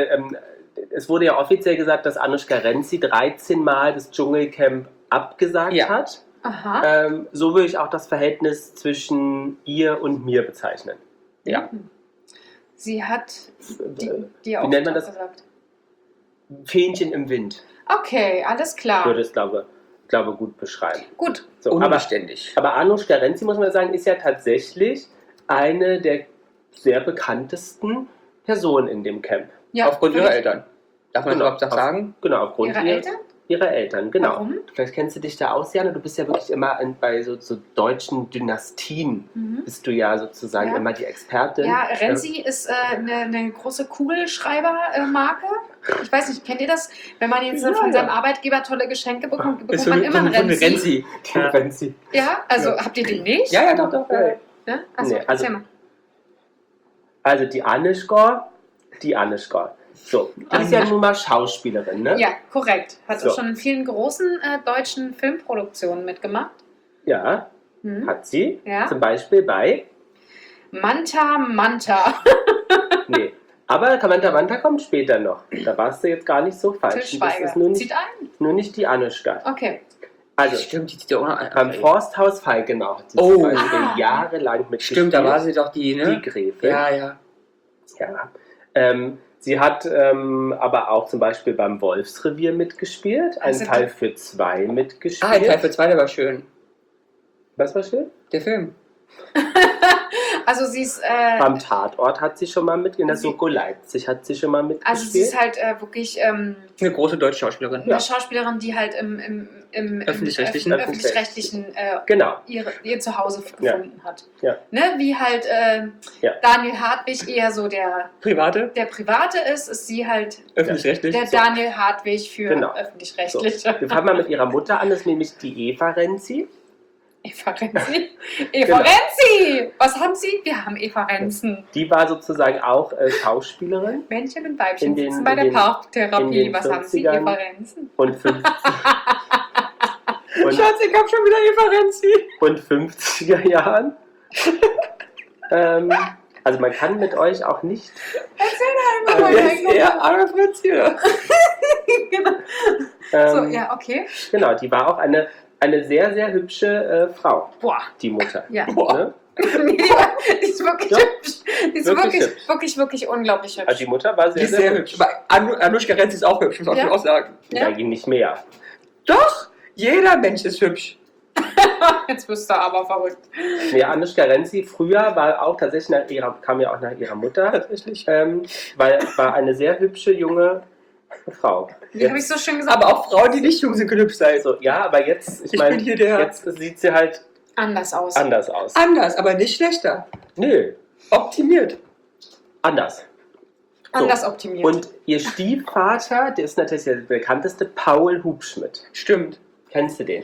Speaker 3: Es wurde ja offiziell gesagt, dass Anushka Renzi 13 Mal das Dschungelcamp abgesagt
Speaker 1: Ja.
Speaker 3: hat.
Speaker 2: Aha.
Speaker 3: So würde ich auch das Verhältnis zwischen ihr und mir bezeichnen.
Speaker 1: Ja.
Speaker 2: Sie hat die
Speaker 3: Wie
Speaker 2: auch
Speaker 3: nennt man das?
Speaker 2: gesagt.
Speaker 3: Fähnchen im Wind
Speaker 2: Okay, alles klar.
Speaker 3: würde es, glaube gut beschreiben.
Speaker 2: Gut.
Speaker 3: So,
Speaker 1: Unbeständig.
Speaker 3: aber Anushka Renzi, muss man sagen, ist ja tatsächlich eine der sehr bekanntesten Personen in dem Camp.
Speaker 2: Ja,
Speaker 1: Aufgrund ihrer
Speaker 2: völlig-
Speaker 1: Eltern. Darf man
Speaker 3: Genau.
Speaker 1: das überhaupt sagen?
Speaker 3: Genau, aufgrund
Speaker 2: Ihre Eltern?
Speaker 3: ihrer Eltern, genau.
Speaker 2: Warum?
Speaker 3: Vielleicht kennst du dich da aus, Jana. Du bist ja wirklich immer bei so deutschen Dynastien.
Speaker 2: Mhm.
Speaker 3: Bist du ja sozusagen
Speaker 2: Ja.
Speaker 3: immer die Expertin.
Speaker 2: Ja, Renzi ist eine große Kugelschreiber-Marke. Ich weiß nicht, kennt ihr das? Wenn man jetzt
Speaker 3: Ja,
Speaker 2: von
Speaker 3: ja.
Speaker 2: seinem Arbeitgeber tolle Geschenke bekommt,
Speaker 1: Ist
Speaker 2: bekommt
Speaker 1: so
Speaker 2: man
Speaker 1: eine-
Speaker 2: immer einen
Speaker 1: so eine
Speaker 2: Renzi.
Speaker 3: Die Renzi.
Speaker 2: Ja, also
Speaker 3: Ja.
Speaker 2: habt ihr den nicht?
Speaker 1: Ja, doch.
Speaker 3: Ja.
Speaker 2: Ja? Also,
Speaker 3: Nee, also-
Speaker 2: erzähl mal.
Speaker 3: Also die Anushka. So, die ist ja nun mal Schauspielerin, ne?
Speaker 2: Ja, korrekt. Hat
Speaker 3: So.
Speaker 2: schon in vielen großen deutschen Filmproduktionen mitgemacht.
Speaker 3: Ja,
Speaker 2: Hm.
Speaker 3: hat sie.
Speaker 2: Ja.
Speaker 3: Zum Beispiel bei.
Speaker 2: Manta.
Speaker 3: Nee. Aber Manta kommt später noch. Da warst du jetzt gar nicht so falsch.
Speaker 2: Til
Speaker 3: Und das
Speaker 2: Schweiger.
Speaker 3: ist nur
Speaker 2: Zieht
Speaker 3: nicht,
Speaker 2: ein?
Speaker 3: nur nicht die Anushka.
Speaker 2: Okay.
Speaker 3: Also,
Speaker 1: Stimmt, die zieht ja auch noch
Speaker 3: beim
Speaker 1: ein.
Speaker 3: Forsthaus Falkenau hat sie
Speaker 1: Oh.
Speaker 3: zum Beispiel
Speaker 2: Ah.
Speaker 3: jahrelang mitgespielt.
Speaker 1: Stimmt, da war sie doch die,
Speaker 3: Die
Speaker 1: ne?
Speaker 3: Gräfin.
Speaker 1: Ja.
Speaker 3: Ja. Sie hat aber auch zum Beispiel beim Wolfsrevier mitgespielt, einen
Speaker 2: Also
Speaker 3: Teil für 2 mitgespielt.
Speaker 1: Ah, ein Teil für 2, der war schön.
Speaker 3: Was war schön?
Speaker 1: Der Film.
Speaker 2: Also sie ist,
Speaker 3: Beim Tatort hat sie schon mal mit, in der
Speaker 2: Sie-
Speaker 3: Soko Leipzig hat sie schon mal mitgespielt.
Speaker 2: also sie ist halt wirklich
Speaker 1: Eine große deutsche Schauspielerin.
Speaker 2: eine Schauspielerin, die halt im
Speaker 1: Öffentlich-rechtlichen.
Speaker 2: öffentlich-rechtlichen
Speaker 3: Genau.
Speaker 2: ihr Zuhause
Speaker 3: Ja.
Speaker 2: gefunden hat.
Speaker 3: Ja.
Speaker 2: Ne? Wie halt
Speaker 3: Ja.
Speaker 2: Daniel Hartwig eher so der
Speaker 1: Private,
Speaker 2: Private ist sie halt
Speaker 1: öffentlich-rechtlich.
Speaker 2: der Daniel Hartwig für
Speaker 3: Genau. So.
Speaker 2: öffentlich-rechtliche.
Speaker 3: Wir fangen mal mit ihrer Mutter an, das ist nämlich die Eva Renzi.
Speaker 2: Eva Renzi.
Speaker 3: Genau.
Speaker 2: Renzi! Was haben Sie? Wir haben Eva Renzen.
Speaker 3: Die war sozusagen auch Schauspielerin
Speaker 2: Männchen und Weibchen
Speaker 3: In den-
Speaker 2: sitzen bei
Speaker 3: in
Speaker 2: der
Speaker 3: den- in
Speaker 2: Paartherapie.
Speaker 3: den
Speaker 2: Was haben Sie?
Speaker 3: 40ern.
Speaker 2: Eva Renzen.
Speaker 3: und 50, und,
Speaker 1: Schatz, ich hab schon wieder Eva Renzi.
Speaker 3: und 50er Jahren. Also man kann mit euch auch nicht.
Speaker 2: Erzähl mal
Speaker 1: Wer ist er? Arme Fritz hier.
Speaker 2: Genau. So, ja, okay.
Speaker 3: Genau, die war auch eine sehr, sehr hübsche Frau,
Speaker 2: Boah.
Speaker 3: die Mutter.
Speaker 2: Ja.
Speaker 3: Ne?
Speaker 2: Die ist wirklich
Speaker 3: Ja.
Speaker 2: hübsch. Die ist
Speaker 3: Wirklich
Speaker 2: wirklich, wirklich unglaublich
Speaker 3: Also
Speaker 2: hübsch.
Speaker 3: die Mutter war
Speaker 1: Die
Speaker 3: sehr,
Speaker 1: ist sehr hübsch. Aber Anushka Renzi ist auch hübsch, muss
Speaker 2: Ja.
Speaker 1: ich auch sagen.
Speaker 3: Ja, nicht mehr.
Speaker 1: Doch, jeder Mensch ist hübsch.
Speaker 2: Jetzt bist du aber verrückt.
Speaker 3: Nee, Anushka Renzi früher war auch tatsächlich kam ja auch nach ihrer Mutter,
Speaker 1: Tatsächlich.
Speaker 3: war eine sehr hübsche junge Frau.
Speaker 2: Wie habe ich so schön gesagt?
Speaker 1: Aber auch Frauen, die nicht jung sind, können hübsch sein.
Speaker 3: Also, ja, aber jetzt, ich
Speaker 1: Ich
Speaker 3: meine,
Speaker 1: bin hier der-
Speaker 3: jetzt sieht sie halt
Speaker 2: anders aus.
Speaker 3: anders aus.
Speaker 1: Anders, aber nicht schlechter.
Speaker 3: Nö,
Speaker 1: Optimiert.
Speaker 3: Anders.
Speaker 2: Anders optimiert.
Speaker 3: Und ihr Stiefvater, der ist natürlich der bekannteste, Paul Hubschmidt.
Speaker 1: Stimmt.
Speaker 3: Kennst du den?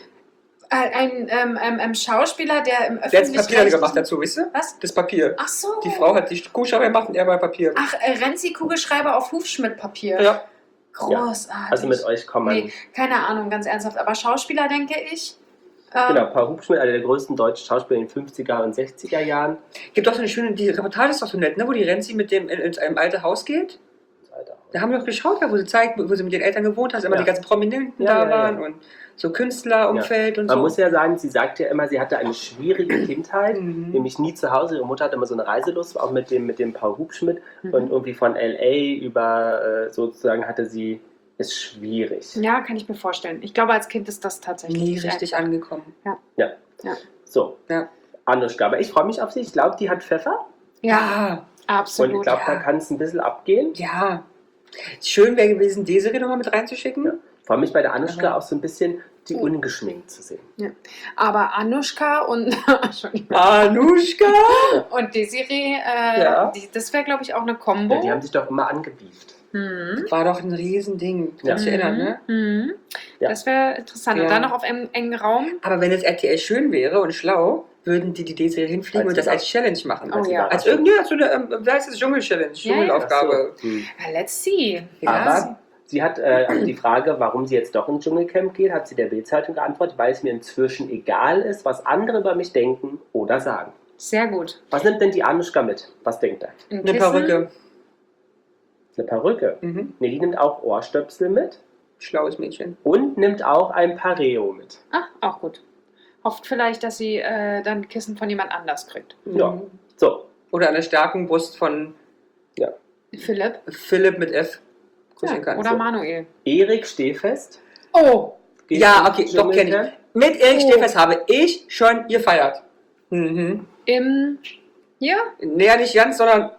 Speaker 2: Ein Schauspieler, der im
Speaker 1: Der hat das Papier gemacht
Speaker 2: öffentlich-rechtlichen...
Speaker 1: dazu, weißt du?
Speaker 2: Was?
Speaker 1: Das Papier.
Speaker 2: Ach so.
Speaker 1: Die Frau hat die Kugelschreiber gemacht und er bei Papier.
Speaker 2: Ach, Renzi-Kugelschreiber auf Hufschmidt-Papier.
Speaker 1: Ja.
Speaker 2: Großartig.
Speaker 3: Also mit euch kann man...
Speaker 2: Nee, keine Ahnung, ganz ernsthaft. Aber Schauspieler, denke ich.
Speaker 3: Genau, Paul Hubschmidt, einer der größten deutschen Schauspieler in den 50er und 60er Jahren.
Speaker 1: Gibt auch so eine schöne, die Reportage ist doch so nett, ne? Wo die Renzi mit dem in einem alten Haus geht. Da haben wir doch geschaut, wo sie zeigt, wo sie mit den Eltern gewohnt hat, immer die ganzen Prominenten da waren und so Künstlerumfeld und so.
Speaker 3: Man muss ja sagen, sie sagt ja immer, sie hatte eine schwierige Kindheit, nämlich nie zu Hause. Ihre Mutter hatte immer so eine Reiselust, auch mit dem Paul Hubschmidt. Und irgendwie von L.A. über sozusagen hatte sie es schwierig.
Speaker 2: Ja, kann ich mir vorstellen. Ich glaube, als Kind ist das tatsächlich
Speaker 1: Nie
Speaker 2: nicht
Speaker 1: richtig
Speaker 2: einfach.
Speaker 1: angekommen.
Speaker 3: Ja. So,
Speaker 1: Ja.
Speaker 3: Anuschka, aber ich freue mich auf sie. Ich glaube, die hat Pfeffer.
Speaker 2: Ja, absolut.
Speaker 3: Und ich glaube, da kann es ein bisschen abgehen.
Speaker 1: Ja. Schön wäre gewesen, Desiree nochmal mit reinzuschicken.
Speaker 3: Ja. Ich freue mich bei der Anuschka
Speaker 1: Aber-
Speaker 3: auch so ein bisschen, die ungeschminkt zu sehen.
Speaker 2: Aber Anuschka und, Entschuldigung,
Speaker 1: Anuschka!
Speaker 2: und Desiree,
Speaker 1: Ja.
Speaker 2: das wäre, glaube ich, auch eine Kombo.
Speaker 3: Ja, die haben sich doch immer angebieft.
Speaker 2: Mhm.
Speaker 1: War doch ein Riesending.
Speaker 3: Ja.
Speaker 1: Kannst du dich erinnern, ne?
Speaker 2: Mhm.
Speaker 3: Ja.
Speaker 2: Das wäre interessant.
Speaker 1: Ja.
Speaker 2: Und dann noch auf einem engen Raum.
Speaker 1: Aber wenn jetzt RTL schön wäre und schlau, würden die Desiree hinfliegen
Speaker 3: Als
Speaker 1: und das
Speaker 3: Über-
Speaker 1: als Challenge machen.
Speaker 2: Oh ja.
Speaker 1: Als irgendwie so eine, wie heißt das, Dschungel-Challenge,
Speaker 2: Ja, ja.
Speaker 1: Dschungelaufgabe.
Speaker 2: Ja, let's see.
Speaker 3: Aber sie hat auf die Frage, warum sie jetzt doch ins Dschungelcamp geht, hat sie der Bild-Zeitung geantwortet, weil es mir inzwischen egal ist, was andere über mich denken oder sagen.
Speaker 2: Sehr gut.
Speaker 3: Was nimmt denn die Anuschka mit? Was denkt er?
Speaker 2: Ein
Speaker 1: Eine
Speaker 2: Kissen.
Speaker 1: Perücke.
Speaker 3: Eine Perücke.
Speaker 1: Mhm.
Speaker 3: Ne, die nimmt auch Ohrstöpsel mit
Speaker 1: Schlaues Mädchen.
Speaker 3: und nimmt auch ein Pareo mit.
Speaker 2: Ah, auch gut. Hofft vielleicht, dass sie dann ein Kissen von jemand anders kriegt.
Speaker 3: Ja. So,
Speaker 1: Oder eine starken Brust von
Speaker 2: Philipp.
Speaker 1: Philipp mit F.
Speaker 2: Ja,
Speaker 1: Kuscheln kann.
Speaker 2: oder
Speaker 1: So.
Speaker 2: Manuel.
Speaker 3: Erik Stehfest.
Speaker 2: Oh,
Speaker 3: Geht
Speaker 1: Ja,
Speaker 3: ins
Speaker 1: okay, doch kenne
Speaker 3: Dschungelcamp.
Speaker 1: ich. Mit Erik
Speaker 2: Oh.
Speaker 1: Stehfest habe ich schon gefeiert. Mhm.
Speaker 2: hier?
Speaker 1: Näher nicht ganz, sondern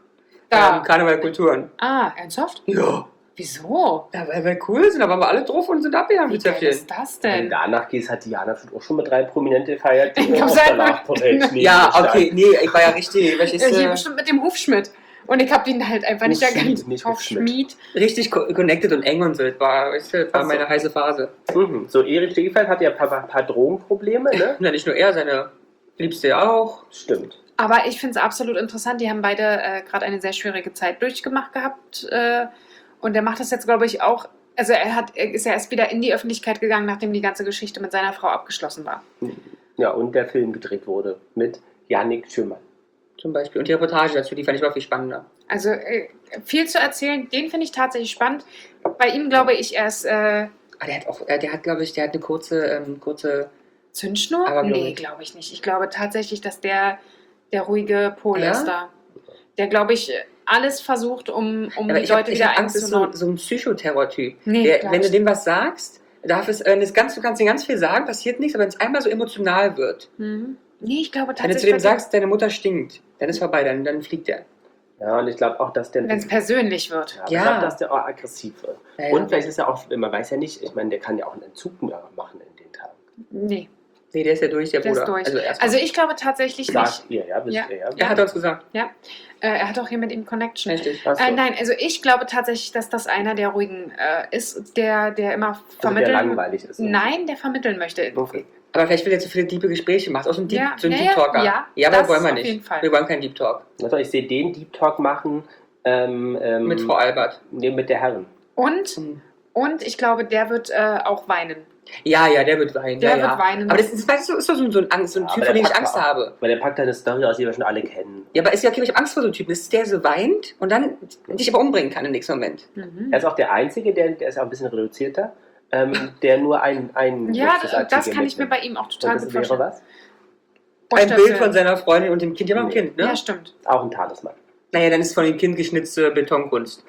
Speaker 2: Da.
Speaker 1: Karneval Kulturen.
Speaker 2: Ah, ernsthaft?
Speaker 1: Ja.
Speaker 2: Wieso?
Speaker 1: Ja, weil wir cool sind, da waren wir alle drauf und sind abgegangen
Speaker 2: Wie
Speaker 1: mit
Speaker 2: geil
Speaker 1: Zäpfchen.
Speaker 2: ist das
Speaker 3: Wenn
Speaker 2: denn?
Speaker 3: danach gehst, hat Diana auch schon mit 3 Prominente gefeiert, die
Speaker 2: Ich glaub,
Speaker 3: auch
Speaker 2: seit
Speaker 3: danach von Ed
Speaker 1: Ja, okay, nee, ich war ja richtig, welches,
Speaker 2: Hier bestimmt mit dem Hufschmidt. Und ich habe ihn halt einfach nicht
Speaker 3: Hufschmied,
Speaker 2: erkannt.
Speaker 3: nicht
Speaker 2: Hufschmied.
Speaker 1: richtig connected und eng und so. Das war, weißt du, das war
Speaker 3: Ach so.
Speaker 1: meine heiße Phase.
Speaker 3: Mhm. So, Erik Stehfest hat ja ein paar Drogenprobleme, ne?
Speaker 1: Ja, nicht nur er, seine Liebste ja auch.
Speaker 3: Stimmt.
Speaker 2: Aber ich finde es absolut interessant. Die haben beide gerade eine sehr schwierige Zeit durchgemacht gehabt. Und der macht das jetzt, glaube ich, auch. Also er ist ja erst wieder in die Öffentlichkeit gegangen, nachdem die ganze Geschichte mit seiner Frau abgeschlossen war.
Speaker 3: Ja, und der Film gedreht wurde mit Yannick Schümann.
Speaker 1: Zum Beispiel. Und die Reportage dazu, die fand ich mal viel spannender.
Speaker 2: Also viel zu erzählen, den finde ich tatsächlich spannend. Bei ihm glaube ich, er ist
Speaker 1: Ah, der hat, glaube ich, der hat eine kurze.
Speaker 2: Zündschnur?
Speaker 1: Aber glaub
Speaker 2: Nee,
Speaker 1: ich.
Speaker 2: glaube ich nicht. Ich glaube tatsächlich, dass der ruhige Pol
Speaker 1: Ja?
Speaker 2: ist da. Der, glaube ich, alles versucht, um
Speaker 1: Aber
Speaker 2: die
Speaker 1: ich hab
Speaker 2: Leute wieder
Speaker 1: Angst, das ist so,
Speaker 2: einzunordnen.
Speaker 1: so ein Psychoterror-Typ.
Speaker 2: Nee,
Speaker 1: Der,
Speaker 2: glaub
Speaker 1: wenn du
Speaker 2: ich
Speaker 1: dem was sagst, du kannst ihm ganz viel sagen, passiert nichts, aber wenn es einmal so emotional wird,
Speaker 2: Mhm. Nee, ich glaube
Speaker 1: wenn du
Speaker 2: tatsächlich,
Speaker 1: zu dem sagst, deine Mutter stinkt, dann ist vorbei, dann fliegt der.
Speaker 3: Ja, und ich glaube auch, dass der...
Speaker 2: wenn es persönlich wird.
Speaker 3: Ja, aber
Speaker 1: Ja.
Speaker 3: ich glaube, dass der auch aggressiv wird.
Speaker 1: Ja, ja.
Speaker 3: Und vielleicht ist er auch, man weiß ja nicht, ich meine, der kann ja auch einen Entzug mehr machen in den Tagen.
Speaker 2: Nee,
Speaker 1: Nee, der ist ja durch, der
Speaker 2: der ist
Speaker 1: Bruder.
Speaker 2: durch.
Speaker 1: erst
Speaker 2: Also ich glaube tatsächlich nicht.
Speaker 3: Sagt ihr, ja, wisst
Speaker 2: Ja.
Speaker 3: ihr, ja.
Speaker 1: er hat uns gesagt.
Speaker 2: Er hat auch hier mit ihm Connection.
Speaker 1: Richtig.
Speaker 3: Ach so.
Speaker 2: Nein, also ich glaube tatsächlich, dass das einer der ruhigen ist, der immer
Speaker 3: Also der
Speaker 2: vermitteln.
Speaker 3: langweilig ist.
Speaker 2: Nein, der vermitteln möchte.
Speaker 3: Okay.
Speaker 1: Aber vielleicht will er zu viele tiefe Gespräche machen. Auch so ein Deep,
Speaker 2: Ja,
Speaker 1: so ein
Speaker 2: ja,
Speaker 1: Deep Talker.
Speaker 2: ja,
Speaker 1: aber
Speaker 2: das
Speaker 1: wollen wir
Speaker 2: auf
Speaker 1: nicht.
Speaker 2: jeden Fall.
Speaker 1: Wir wollen keinen Deep Talk.
Speaker 3: Also ich sehe den Deep Talk machen
Speaker 1: Mit Frau Albert.
Speaker 3: nee, mit der Herren.
Speaker 2: Und ich glaube, der wird auch weinen.
Speaker 1: Ja, der wird weinen.
Speaker 2: Der
Speaker 1: ja,
Speaker 2: wird weinen.
Speaker 1: Aber das ist so ein Angst, so ein
Speaker 3: Ja,
Speaker 1: Typ,
Speaker 3: aber
Speaker 1: vor dem
Speaker 3: der
Speaker 1: ich Angst
Speaker 3: packt
Speaker 1: habe.
Speaker 3: Weil der packt da eine Story aus, die wir schon alle kennen.
Speaker 1: Ja, aber ist ja okay, ich habe Angst vor so einem Typen, dass der so weint und dann dich aber umbringen kann im nächsten Moment.
Speaker 2: Mhm.
Speaker 3: Er ist auch der Einzige, der ist auch ein bisschen reduzierter, der nur ein
Speaker 2: Ja,
Speaker 3: Luxusartikel
Speaker 2: das kann ich mir
Speaker 3: mitnimmt.
Speaker 2: bei ihm auch
Speaker 3: Und
Speaker 2: total
Speaker 3: das
Speaker 2: gut
Speaker 3: wäre
Speaker 2: vorstellen.
Speaker 3: was?
Speaker 1: Ein
Speaker 2: Ohrstöpsel.
Speaker 1: Bild von seiner Freundin und dem Kind, die haben ein Kind, ne?
Speaker 2: Ja, stimmt.
Speaker 3: Auch ein Talisman.
Speaker 1: Naja, dann ist von dem Kind geschnitzte Betonkunst.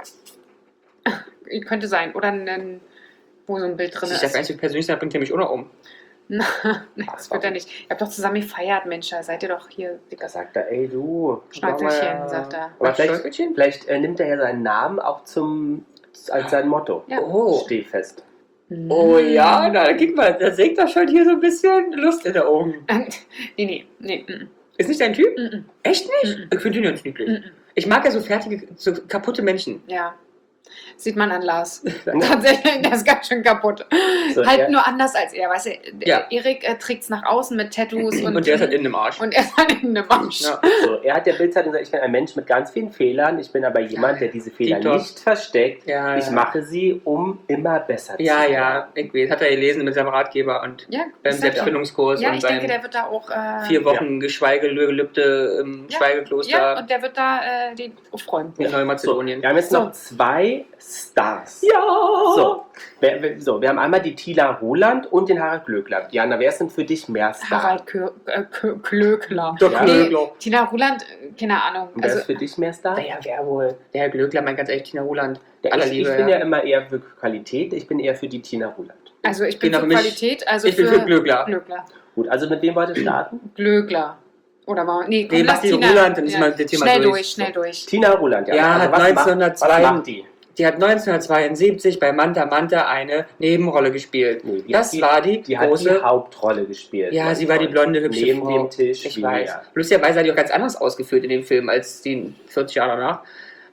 Speaker 2: Könnte sein. Oder wo so ein Bild drin
Speaker 1: Das ist das
Speaker 2: ist.
Speaker 1: einzige persönlich, das bringt er mich auch noch um.
Speaker 2: Nein, das wird er nicht. Ihr habt doch zusammen gefeiert, Mensch. Da seid ihr doch hier
Speaker 3: Da sagt er, ey du.
Speaker 2: Schnäuzelchen, sagt er.
Speaker 3: Aber
Speaker 1: Schnäuzelchen?
Speaker 3: vielleicht nimmt er ja seinen Namen auch als sein Motto.
Speaker 2: Ja.
Speaker 1: Oh.
Speaker 3: Steh fest.
Speaker 1: Oh ja, na, guck mal, da sägt doch schon hier so ein bisschen Lust in den Augen.
Speaker 2: Nee.
Speaker 1: Ist nicht dein Typ?
Speaker 2: Mhm.
Speaker 1: Echt nicht?
Speaker 2: Mhm.
Speaker 1: Ich finde ihn ganz niedlich.
Speaker 2: Mhm.
Speaker 1: Ich mag ja so fertige, so kaputte Menschen.
Speaker 2: Ja. Sieht man an Lars. Tatsächlich, der ist ganz schön kaputt.
Speaker 3: So,
Speaker 2: halt
Speaker 3: er-
Speaker 2: nur anders als er. Weißt du,
Speaker 1: Ja.
Speaker 2: Erik trägt es nach außen mit Tattoos
Speaker 1: Und der ist halt in dem Arsch.
Speaker 2: und er ist halt in einem Arsch.
Speaker 1: Ja.
Speaker 3: So, er hat der Bildzeitung gesagt, ich bin ein Mensch mit ganz vielen Fehlern. Ich bin aber jemand, der diese Fehler
Speaker 1: TikTok.
Speaker 3: nicht versteckt.
Speaker 1: Ja,
Speaker 3: Ich mache sie, um immer besser zu
Speaker 1: Ja,
Speaker 3: werden.
Speaker 1: ja, ich weiß, hat er gelesen mit seinem Ratgeber und
Speaker 2: Ja,
Speaker 1: beim
Speaker 2: ich sag doch.
Speaker 1: Selbstfindungskurs
Speaker 2: Ja,
Speaker 1: und
Speaker 2: ich denke,
Speaker 1: seinem
Speaker 2: der wird da auch.
Speaker 1: 4 Wochen Geschweigelübde im
Speaker 2: Ja.
Speaker 1: Schweigekloster
Speaker 2: Ja, und der wird da die aufräumen.
Speaker 1: in
Speaker 3: So,
Speaker 1: Neumazedonien.
Speaker 3: wir haben jetzt
Speaker 2: So.
Speaker 3: noch 2 Stars.
Speaker 1: Ja!
Speaker 3: So, wir haben einmal die Tila Roland und den Harald Glöckler. Diana, wer sind für dich mehr Stars?
Speaker 2: Harald Klöckler.
Speaker 1: Der
Speaker 3: Ja.
Speaker 1: Glöckler.
Speaker 2: Tina Ruland, keine Ahnung.
Speaker 3: Und wer
Speaker 2: Also,
Speaker 3: ist für dich mehr Star?
Speaker 1: Naja, wer wohl? Der Herr Glöckler, mein ganz ehrlich, Tina Roland.
Speaker 3: Ja,
Speaker 1: aller
Speaker 3: ich
Speaker 1: Liebe,
Speaker 3: bin
Speaker 1: ja.
Speaker 3: ja immer eher für Qualität. Ich bin eher für die Tina Roland.
Speaker 2: also ich bin
Speaker 1: Genau,
Speaker 2: für
Speaker 1: für mich-
Speaker 2: Qualität, also
Speaker 1: ich bin für Glöckler.
Speaker 2: Glöckler.
Speaker 3: Gut, also mit wem wollt ihr starten?
Speaker 2: Glöckler. Oder warum? Nee, komm,
Speaker 1: Nee,
Speaker 2: lass
Speaker 1: mach die
Speaker 2: Tina.
Speaker 1: Roland, dann ist mal das Thema
Speaker 2: schnell
Speaker 1: durch.
Speaker 2: durch, schnell durch.
Speaker 3: Tina Roland, ja.
Speaker 1: Ja,
Speaker 3: also
Speaker 1: hat
Speaker 3: was
Speaker 1: 1902
Speaker 3: was macht die?
Speaker 1: Die hat 1972 bei Manta Manta eine Nebenrolle gespielt.
Speaker 3: Nee,
Speaker 1: Das war die
Speaker 3: Die hat die
Speaker 1: große...
Speaker 3: Hauptrolle gespielt.
Speaker 1: Ja,
Speaker 3: mein
Speaker 1: sie war die
Speaker 3: Freund.
Speaker 1: blonde, hübsche
Speaker 3: Neben
Speaker 1: Frau.
Speaker 3: dem Tisch.
Speaker 1: Ich
Speaker 3: wie
Speaker 1: weiß.
Speaker 3: er.
Speaker 1: Lustigerweise hat die auch ganz anders ausgeführt in dem Film als die 40 Jahre danach.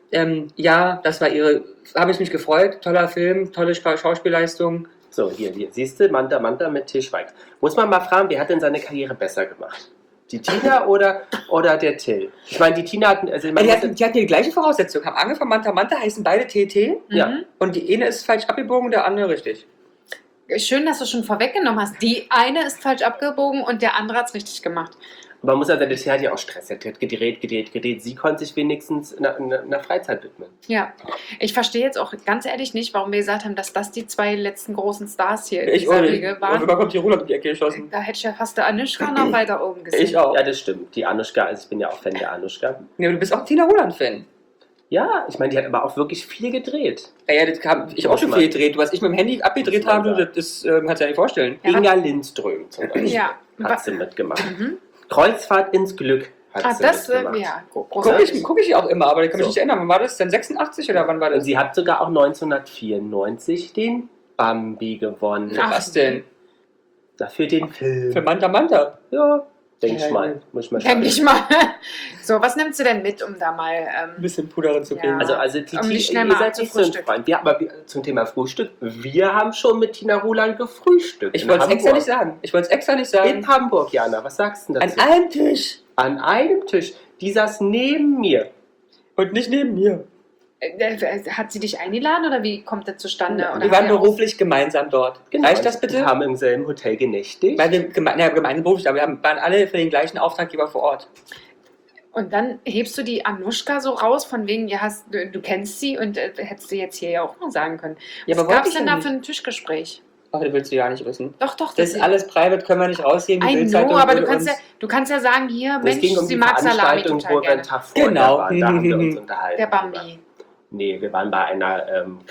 Speaker 1: Ja, das war ihre... Habe ich mich gefreut. Toller Film, tolle Schauspielleistung.
Speaker 3: So, hier, siehst du, Manta Manta mit Til Schweiger. Muss man mal fragen, wer hat denn seine Karriere besser gemacht? Die Tina oder der Till? Ich meine, die Tina hat... Also,
Speaker 1: Die hatten die gleichen Voraussetzungen. Haben angefangen, Manta Manta heißen beide TT.
Speaker 3: Ja.
Speaker 2: Mhm.
Speaker 1: Und die eine ist falsch abgebogen, der andere richtig.
Speaker 2: Schön, dass du schon vorweggenommen hast. Die eine ist falsch abgebogen und der andere hat es richtig gemacht.
Speaker 3: Man muss also, das hat ja auch Stress. Er hat gedreht. Sie konnte sich wenigstens einer Freizeit widmen.
Speaker 2: Ja, ich verstehe jetzt auch ganz ehrlich nicht, warum wir gesagt haben, dass das die 2 letzten großen Stars hier in
Speaker 1: Ich
Speaker 2: dieser
Speaker 1: auch nicht.
Speaker 2: Riege
Speaker 1: Und
Speaker 2: waren.
Speaker 1: immer kommt die Roland um die Ecke geschossen.
Speaker 2: Da hätte ich ja fast der Anushka noch weiter oben gesehen.
Speaker 1: Ich auch.
Speaker 3: Ja, das stimmt. Die Anushka, also ich bin ja auch Fan der Anushka.
Speaker 1: Ja, du bist auch Tina Roland-Fan.
Speaker 3: Ja, ich meine, die hat aber auch wirklich viel gedreht.
Speaker 1: Ja, das kam ich auch schon viel gedreht. Was ich mit dem Handy abgedreht
Speaker 3: Muss man
Speaker 1: habe,
Speaker 3: sagen.
Speaker 1: das kannst du dir nicht vorstellen.
Speaker 2: Ja.
Speaker 3: Inga Lindström zum Beispiel
Speaker 2: Ja.
Speaker 3: hat sie mitgemacht.
Speaker 2: Mhm.
Speaker 3: Kreuzfahrt ins Glück hat
Speaker 2: Ah,
Speaker 3: sie
Speaker 2: das,
Speaker 3: mitgemacht.
Speaker 2: ja,
Speaker 1: Guck
Speaker 2: großartig.
Speaker 1: ich auch immer, aber ich kann mich
Speaker 3: So.
Speaker 1: nicht erinnern. Wann war das denn? 86 oder wann war
Speaker 3: Und
Speaker 1: das?
Speaker 3: sie hat sogar auch 1994 den Bambi gewonnen.
Speaker 2: Ach.
Speaker 1: Was denn?
Speaker 3: Dafür den Film.
Speaker 1: Für Manta Manta.
Speaker 3: Ja, denk
Speaker 1: Ja,
Speaker 3: ich mal. Muss ich mal
Speaker 2: Denke
Speaker 3: schauen.
Speaker 2: ich mal. So, was nimmst du denn mit, um da mal...
Speaker 1: Ein bisschen Puder drin zu
Speaker 2: Ja.
Speaker 1: kriegen.
Speaker 3: Also die
Speaker 2: Um die schnell
Speaker 3: ihr
Speaker 2: mal
Speaker 3: seid nicht so ein
Speaker 2: abzufrühstücken.
Speaker 3: Freund. Ja, aber zum Thema Frühstück, wir haben schon mit Tina Roland gefrühstückt.
Speaker 1: Ich
Speaker 3: in
Speaker 1: wollte es extra
Speaker 3: Hamburg.
Speaker 1: nicht sagen. Ich wollte es extra nicht sagen.
Speaker 3: In Hamburg, Jana, was sagst du denn
Speaker 1: An
Speaker 3: dazu?
Speaker 1: einem Tisch.
Speaker 3: An einem Tisch. Die saß neben mir.
Speaker 1: Und nicht neben mir.
Speaker 2: Hat sie dich eingeladen oder wie kommt das zustande?
Speaker 3: Ja,
Speaker 2: Oder
Speaker 1: Wir waren
Speaker 2: hat er auch-
Speaker 1: beruflich gemeinsam dort. Reicht das bitte?
Speaker 3: Wir haben im selben Hotel genächtigt.
Speaker 1: Weil wir gemeinsam beruflich, aber wir waren alle für den gleichen Auftraggeber vor Ort.
Speaker 2: Und dann hebst du die Anushka so raus, von wegen, ja, du kennst sie und hättest du jetzt hier ja auch mal sagen können.
Speaker 1: Ja,
Speaker 2: Was
Speaker 1: aber
Speaker 2: gab
Speaker 1: wollte
Speaker 2: es
Speaker 1: ich
Speaker 2: denn
Speaker 1: ja
Speaker 2: da
Speaker 1: nicht.
Speaker 2: für ein Tischgespräch?
Speaker 1: Ach, das willst du ja nicht wissen.
Speaker 2: Doch, doch.
Speaker 1: Das ist alles private, können wir nicht rausgeben. Die
Speaker 2: I
Speaker 1: Bildzeitung
Speaker 2: know, aber du
Speaker 1: würde
Speaker 2: kannst,
Speaker 1: uns-
Speaker 2: du kannst ja sagen, hier,
Speaker 3: Es
Speaker 2: Mensch,
Speaker 3: ging um
Speaker 2: sie
Speaker 3: die
Speaker 2: mag Salami
Speaker 3: Veranstaltung,
Speaker 2: total
Speaker 3: wo wir einen
Speaker 2: gerne.
Speaker 3: Tag vorher
Speaker 1: Genau.
Speaker 3: waren. Da haben wir uns unterhalten.
Speaker 2: Der Bambi.
Speaker 3: Nee, wir waren bei einer
Speaker 2: Ich hab's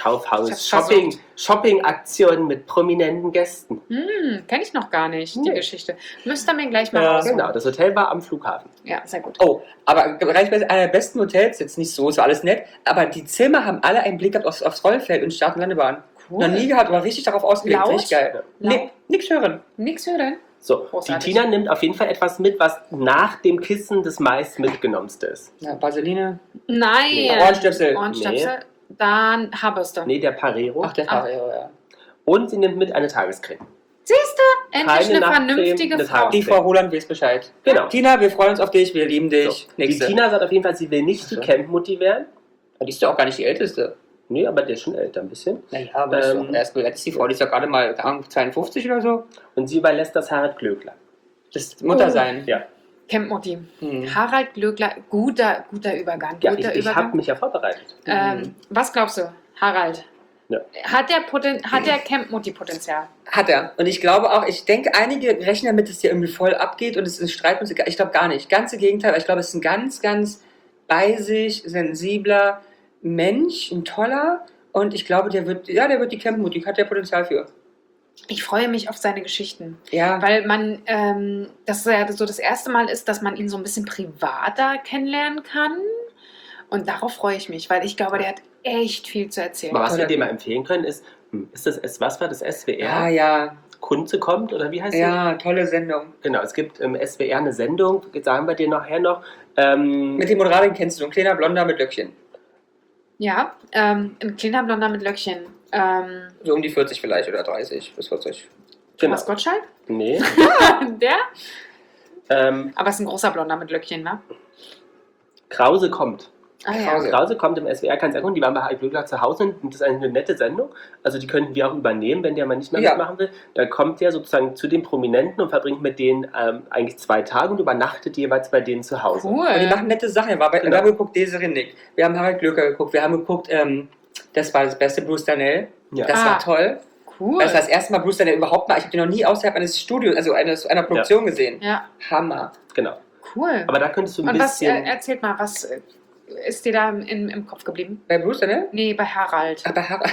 Speaker 3: Kaufhaus-Shopping-Aktion mit prominenten Gästen.
Speaker 2: Kenne ich noch gar nicht, die
Speaker 3: Nee.
Speaker 2: Geschichte. Müsst ihr mir gleich mal
Speaker 1: Ja,
Speaker 2: rausholen.
Speaker 3: Genau, das Hotel war am Flughafen.
Speaker 2: Ja, sehr gut.
Speaker 1: Oh, aber reicht bei einer der besten Hotels, jetzt nicht so, ist alles nett, aber die Zimmer haben alle einen Blick gehabt aufs Rollfeld und Start- und Landebahn.
Speaker 2: Cool.
Speaker 1: Noch nie gehabt, aber richtig darauf ausgelegt.
Speaker 2: Laut?
Speaker 1: Richtig geil.
Speaker 2: Laut?
Speaker 1: Nee, nix hören.
Speaker 2: Nix hören.
Speaker 3: So,
Speaker 2: Großartig.
Speaker 3: die Tina nimmt auf jeden Fall etwas mit, was nach dem Kissen das meist mitgenommenste ist.
Speaker 1: Ja, Vaseline,
Speaker 2: Nein.
Speaker 1: Ohrenstöpsel.
Speaker 2: Ohrenstöpsel. Dann Haarbürste.
Speaker 3: Nee, der Parero.
Speaker 1: Ach, der Fahrer, ja.
Speaker 3: Und sie nimmt mit eine Tagescreme.
Speaker 2: Siehst du? Endlich
Speaker 3: Keine
Speaker 2: eine
Speaker 3: Nachtcreme,
Speaker 2: vernünftige
Speaker 3: eine
Speaker 2: Frau.
Speaker 1: Die Frau Roland weiß Bescheid.
Speaker 3: Genau.
Speaker 1: Tina, wir freuen uns auf dich, wir lieben dich.
Speaker 3: So. Die
Speaker 1: Nächste.
Speaker 3: Tina sagt auf jeden Fall, sie will nicht die
Speaker 1: So.
Speaker 3: Camp-Mutti werden.
Speaker 1: Die ist ja auch gar nicht die Älteste.
Speaker 3: Nee, aber der ist schon älter ein bisschen.
Speaker 1: Naja, aber ist doch erst ist die Frau, die ist ja gerade mal keine Ahnung, 52 oder so.
Speaker 3: Und sie überlässt das Harald Glöckler.
Speaker 1: Das ist Mutter
Speaker 2: Oh.
Speaker 1: sein.
Speaker 3: Ja,
Speaker 2: Campmutti.
Speaker 1: Hm.
Speaker 2: Harald Glöckler. Guter Übergang.
Speaker 3: ja
Speaker 2: Guter
Speaker 3: ich habe
Speaker 2: Übergang.
Speaker 3: mich ja vorbereitet.
Speaker 2: Was glaubst du, Harald?
Speaker 3: Ja.
Speaker 2: Hat der Campmutti-Potenzial?
Speaker 1: Hat er. Und ich glaube auch, ich denke, einige rechnen damit, dass es hier irgendwie voll abgeht und es ist Streit. Ich glaube gar nicht. Ganz im Gegenteil. Ich glaube, es ist ein ganz, ganz bei sich, sensibler Mensch, ein toller. Und ich glaube, der wird die Campmutti, hat der Potenzial für.
Speaker 2: Ich freue mich auf seine Geschichten.
Speaker 1: Ja.
Speaker 2: Weil man, das ja so das erste Mal ist, dass man ihn so ein bisschen privater kennenlernen kann. Und darauf freue ich mich, weil ich glaube, der hat echt viel zu erzählen.
Speaker 3: Aber was wir
Speaker 1: Oder-
Speaker 3: dir mal empfehlen können, ist das was war das SWR?
Speaker 1: Ja, ja.
Speaker 3: Kunze kommt, oder wie heißt sie?
Speaker 1: Ja, tolle Sendung.
Speaker 3: Genau, es gibt im SWR eine Sendung, sagen wir dir nachher noch.
Speaker 1: Mit dem Moderator kennst du, ein kleiner Blonder mit Löckchen.
Speaker 2: Ja, ein kleiner Blonder mit Löckchen.
Speaker 1: So um die 40 vielleicht oder 30 bis 40.
Speaker 2: Thomas Gottschalk?
Speaker 3: Nee.
Speaker 2: Der?
Speaker 3: Ähm,
Speaker 2: Aber es ist ein großer Blonder mit Löckchen, ne?
Speaker 3: Krause kommt.
Speaker 2: Ah
Speaker 1: Krause.
Speaker 3: Krause kommt im SWR, kannst du erkunden, die waren bei Harald Glöckler zu Hause und das ist eigentlich eine nette Sendung. Also die könnten wir auch übernehmen, wenn der mal nicht mehr
Speaker 1: Ja.
Speaker 3: mitmachen will. Dann kommt der sozusagen zu den Prominenten und verbringt mit denen eigentlich 2 Tage und übernachtet jeweils bei denen zu Hause.
Speaker 2: Cool.
Speaker 1: Und die machen nette Sachen. Wir haben geguckt, Desiree Nick. Wir haben Harald Glöckler geguckt. Wir haben geguckt, das war das beste, Bruce Darnell.
Speaker 3: Ja.
Speaker 1: Das war toll.
Speaker 2: Cool.
Speaker 1: Das war das erste Mal Bruce Darnell überhaupt mal. Ich habe den noch nie außerhalb eines Studios, also einer Produktion gesehen.
Speaker 2: Ja,
Speaker 1: Hammer.
Speaker 3: Genau.
Speaker 2: cool.
Speaker 3: Aber da könntest du ein
Speaker 2: Und was,
Speaker 3: bisschen...
Speaker 2: erzählt mal, was ist dir da im Kopf geblieben?
Speaker 1: Bei Bruce Darnell?
Speaker 2: Nee, bei Harald.
Speaker 1: Aber Harald,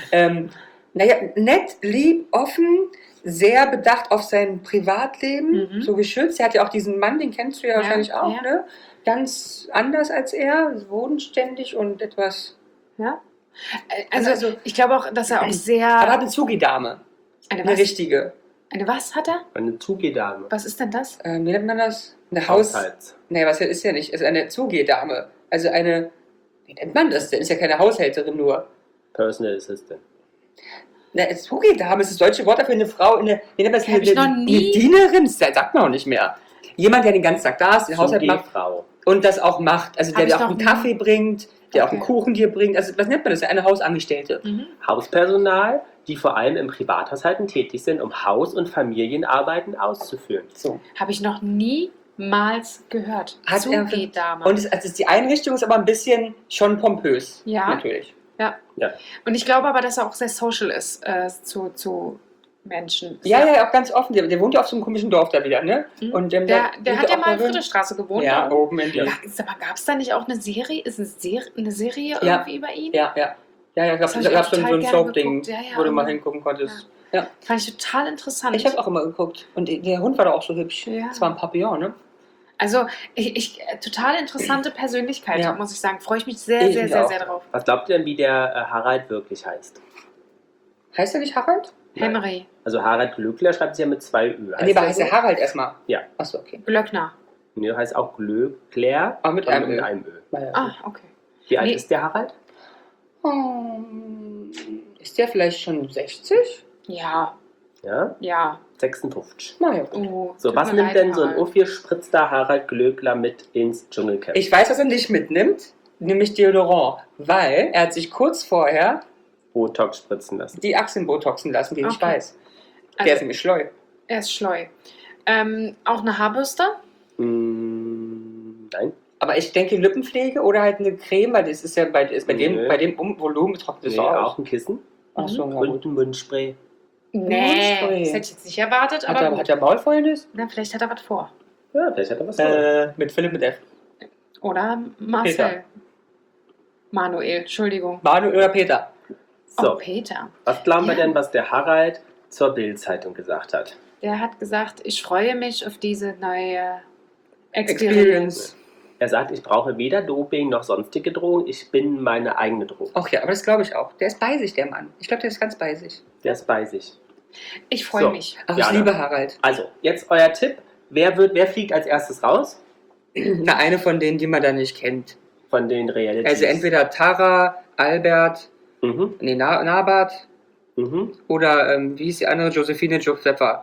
Speaker 1: naja, nett, lieb, offen, sehr bedacht auf sein Privatleben,
Speaker 2: Mhm.
Speaker 1: so geschützt. Er hat ja auch diesen Mann, den kennst du ja wahrscheinlich auch,
Speaker 2: ja.
Speaker 1: ne? Ganz anders als er, bodenständig und etwas.
Speaker 2: Ja. Also, ich glaube auch, dass er auch sehr...
Speaker 1: Aber er hat eine Zugidame,
Speaker 2: eine
Speaker 1: eine
Speaker 2: was?
Speaker 1: richtige.
Speaker 2: Eine was hat er?
Speaker 3: Eine Zugedame.
Speaker 2: Was ist denn das?
Speaker 1: Wie nennt man das? Eine Haus.
Speaker 3: Haushalts.
Speaker 1: Nee, was ist ja nicht? Es ist eine Zugidame. Also eine. Wie nennt man das denn? Ist ja keine Haushälterin nur.
Speaker 3: Personal Assistant.
Speaker 1: Eine Zugidame ist das deutsche Wort dafür eine Frau, wie nennt man das?
Speaker 2: Hab ich noch nie-
Speaker 1: Eine Dienerin, das sagt man auch nicht mehr. Jemand, der den ganzen Tag da ist, den Haushalt macht
Speaker 3: Zugefrau.
Speaker 1: und das auch macht. Also
Speaker 2: Hab ich
Speaker 1: der auch
Speaker 2: noch
Speaker 1: einen
Speaker 2: nie-
Speaker 1: Kaffee bringt, der auch einen
Speaker 2: Okay.
Speaker 1: Kuchen dir bringt. Also was nennt man das? Eine Hausangestellte.
Speaker 2: Mhm.
Speaker 3: Hauspersonal, die vor allem in Privathaushalten tätig sind, um Haus- und Familienarbeiten auszuführen.
Speaker 1: So.
Speaker 2: Habe ich noch niemals gehört.
Speaker 1: Hat er-
Speaker 2: Zugedame.
Speaker 1: Und die Einrichtung ist aber ein bisschen schon pompös.
Speaker 2: Ja.
Speaker 1: Natürlich.
Speaker 2: Und ich glaube aber, dass er auch sehr social ist zu Menschen.
Speaker 1: Ja, auch ganz offen. Der wohnt ja auf so einem komischen Dorf da wieder, ne?
Speaker 2: Mhm.
Speaker 1: Und
Speaker 2: Der
Speaker 1: wohnt
Speaker 2: hat ja
Speaker 1: auch
Speaker 2: mal in
Speaker 1: darin.
Speaker 2: Friedrichstraße gewohnt.
Speaker 1: Ja,
Speaker 2: da.
Speaker 1: oben in die.
Speaker 3: Ja.
Speaker 2: Sag mal, gab es da nicht auch eine Serie? Ist eine Serie
Speaker 1: Ja.
Speaker 2: irgendwie über ihn?
Speaker 1: Ja,
Speaker 2: Das hab ich
Speaker 1: gab
Speaker 2: auch
Speaker 1: so
Speaker 2: total
Speaker 1: ein
Speaker 2: gerne
Speaker 1: Soap-Ding,
Speaker 2: geguckt. Ja,
Speaker 1: wo du mal
Speaker 2: ja.
Speaker 1: hingucken konntest.
Speaker 2: Fand ich total interessant.
Speaker 1: Ich habe auch immer geguckt. Und der Hund war doch auch so hübsch.
Speaker 2: Ja.
Speaker 1: Das war ein Papillon, ne?
Speaker 2: Also, total interessante Persönlichkeit,
Speaker 1: Ja.
Speaker 2: muss ich sagen. Freue ich mich sehr,
Speaker 1: Ich
Speaker 2: sehr,
Speaker 1: mich
Speaker 2: sehr,
Speaker 1: auch.
Speaker 2: sehr drauf.
Speaker 3: Was glaubt ihr denn, wie der Harald wirklich heißt?
Speaker 1: Heißt er nicht Harald?
Speaker 3: Nein.
Speaker 2: Henry
Speaker 3: Also Harald Glöckler schreibt sich ja mit 2 Ü.
Speaker 1: Nee, aber
Speaker 3: er
Speaker 1: heißt
Speaker 3: so?
Speaker 1: er Harald erstmal?
Speaker 3: Ja.
Speaker 1: Achso, okay.
Speaker 2: Glöckner.
Speaker 3: Nee, heißt auch Glöckler.
Speaker 1: Ah, mit
Speaker 3: und
Speaker 1: einem Ö.
Speaker 3: mit einem Ö.
Speaker 1: Naja.
Speaker 2: Ah, okay.
Speaker 3: Wie alt
Speaker 2: Nee.
Speaker 3: ist der Harald?
Speaker 1: Ist der vielleicht schon 60?
Speaker 2: Ja,
Speaker 3: Ja,
Speaker 2: ja.
Speaker 3: 56.
Speaker 1: Naja.
Speaker 2: Oh,
Speaker 3: So,
Speaker 2: tut
Speaker 3: was
Speaker 2: mir
Speaker 3: nimmt
Speaker 2: leid,
Speaker 3: denn so ein
Speaker 2: Harald.
Speaker 3: aufgespritzter Harald Glöckler mit ins Dschungelcamp?
Speaker 1: Ich weiß, was er nicht mitnimmt, nämlich Deodorant, weil er hat sich kurz vorher
Speaker 3: Botox spritzen lassen.
Speaker 1: die Achseln botoxen lassen, den ich
Speaker 2: Okay.
Speaker 1: weiß. Der
Speaker 2: Also,
Speaker 1: ist nämlich schleu.
Speaker 2: er ist schleu. Auch eine Haarbürste?
Speaker 3: Nein.
Speaker 1: Aber ich denke Lippenpflege oder halt eine Creme, weil das ist ja bei
Speaker 3: Nee.
Speaker 1: dem Volumen trocknet es
Speaker 3: Nee,
Speaker 1: auch.
Speaker 3: auch ein Kissen
Speaker 1: Ach so, na
Speaker 3: und
Speaker 1: gut.
Speaker 3: ein Mundspray.
Speaker 2: Nee,
Speaker 1: Mundspray.
Speaker 2: das hätte ich jetzt nicht erwartet,
Speaker 1: Hat
Speaker 2: aber
Speaker 1: er,
Speaker 2: gut.
Speaker 1: hat er Maulfäulnis?
Speaker 2: Na, vielleicht hat er was vor.
Speaker 3: Ja, vielleicht hat er was vor.
Speaker 1: Mit Philipp mit F.
Speaker 2: Oder Marcel.
Speaker 1: Peter.
Speaker 2: Manuel, Entschuldigung.
Speaker 1: Manuel oder Peter?
Speaker 3: So,
Speaker 2: Oh, Peter.
Speaker 3: was glauben wir
Speaker 2: Ja.
Speaker 3: denn, was der Harald zur Bild-Zeitung gesagt hat?
Speaker 2: Der hat gesagt, ich freue mich auf diese neue Experience.
Speaker 3: Er sagt, ich brauche weder Doping noch sonstige Drohung, ich bin meine eigene Drohung.
Speaker 1: Ach ja, aber das glaube ich auch. Der ist bei sich, der Mann. Ich glaube, der ist ganz bei sich.
Speaker 3: Der ist bei sich.
Speaker 2: Ich freue
Speaker 3: So.
Speaker 2: mich.
Speaker 1: Ach,
Speaker 3: Ja,
Speaker 1: ich
Speaker 3: ne?
Speaker 1: liebe Harald.
Speaker 3: Also, jetzt euer Tipp. Wer fliegt als erstes raus
Speaker 1: Na, eine von denen, die man da nicht kennt.
Speaker 3: von den Realities?
Speaker 1: Also entweder Tara, Albert,
Speaker 3: Mhm,
Speaker 1: Nabat
Speaker 3: mhm.
Speaker 1: oder wie hieß die andere? Josephine Josepha.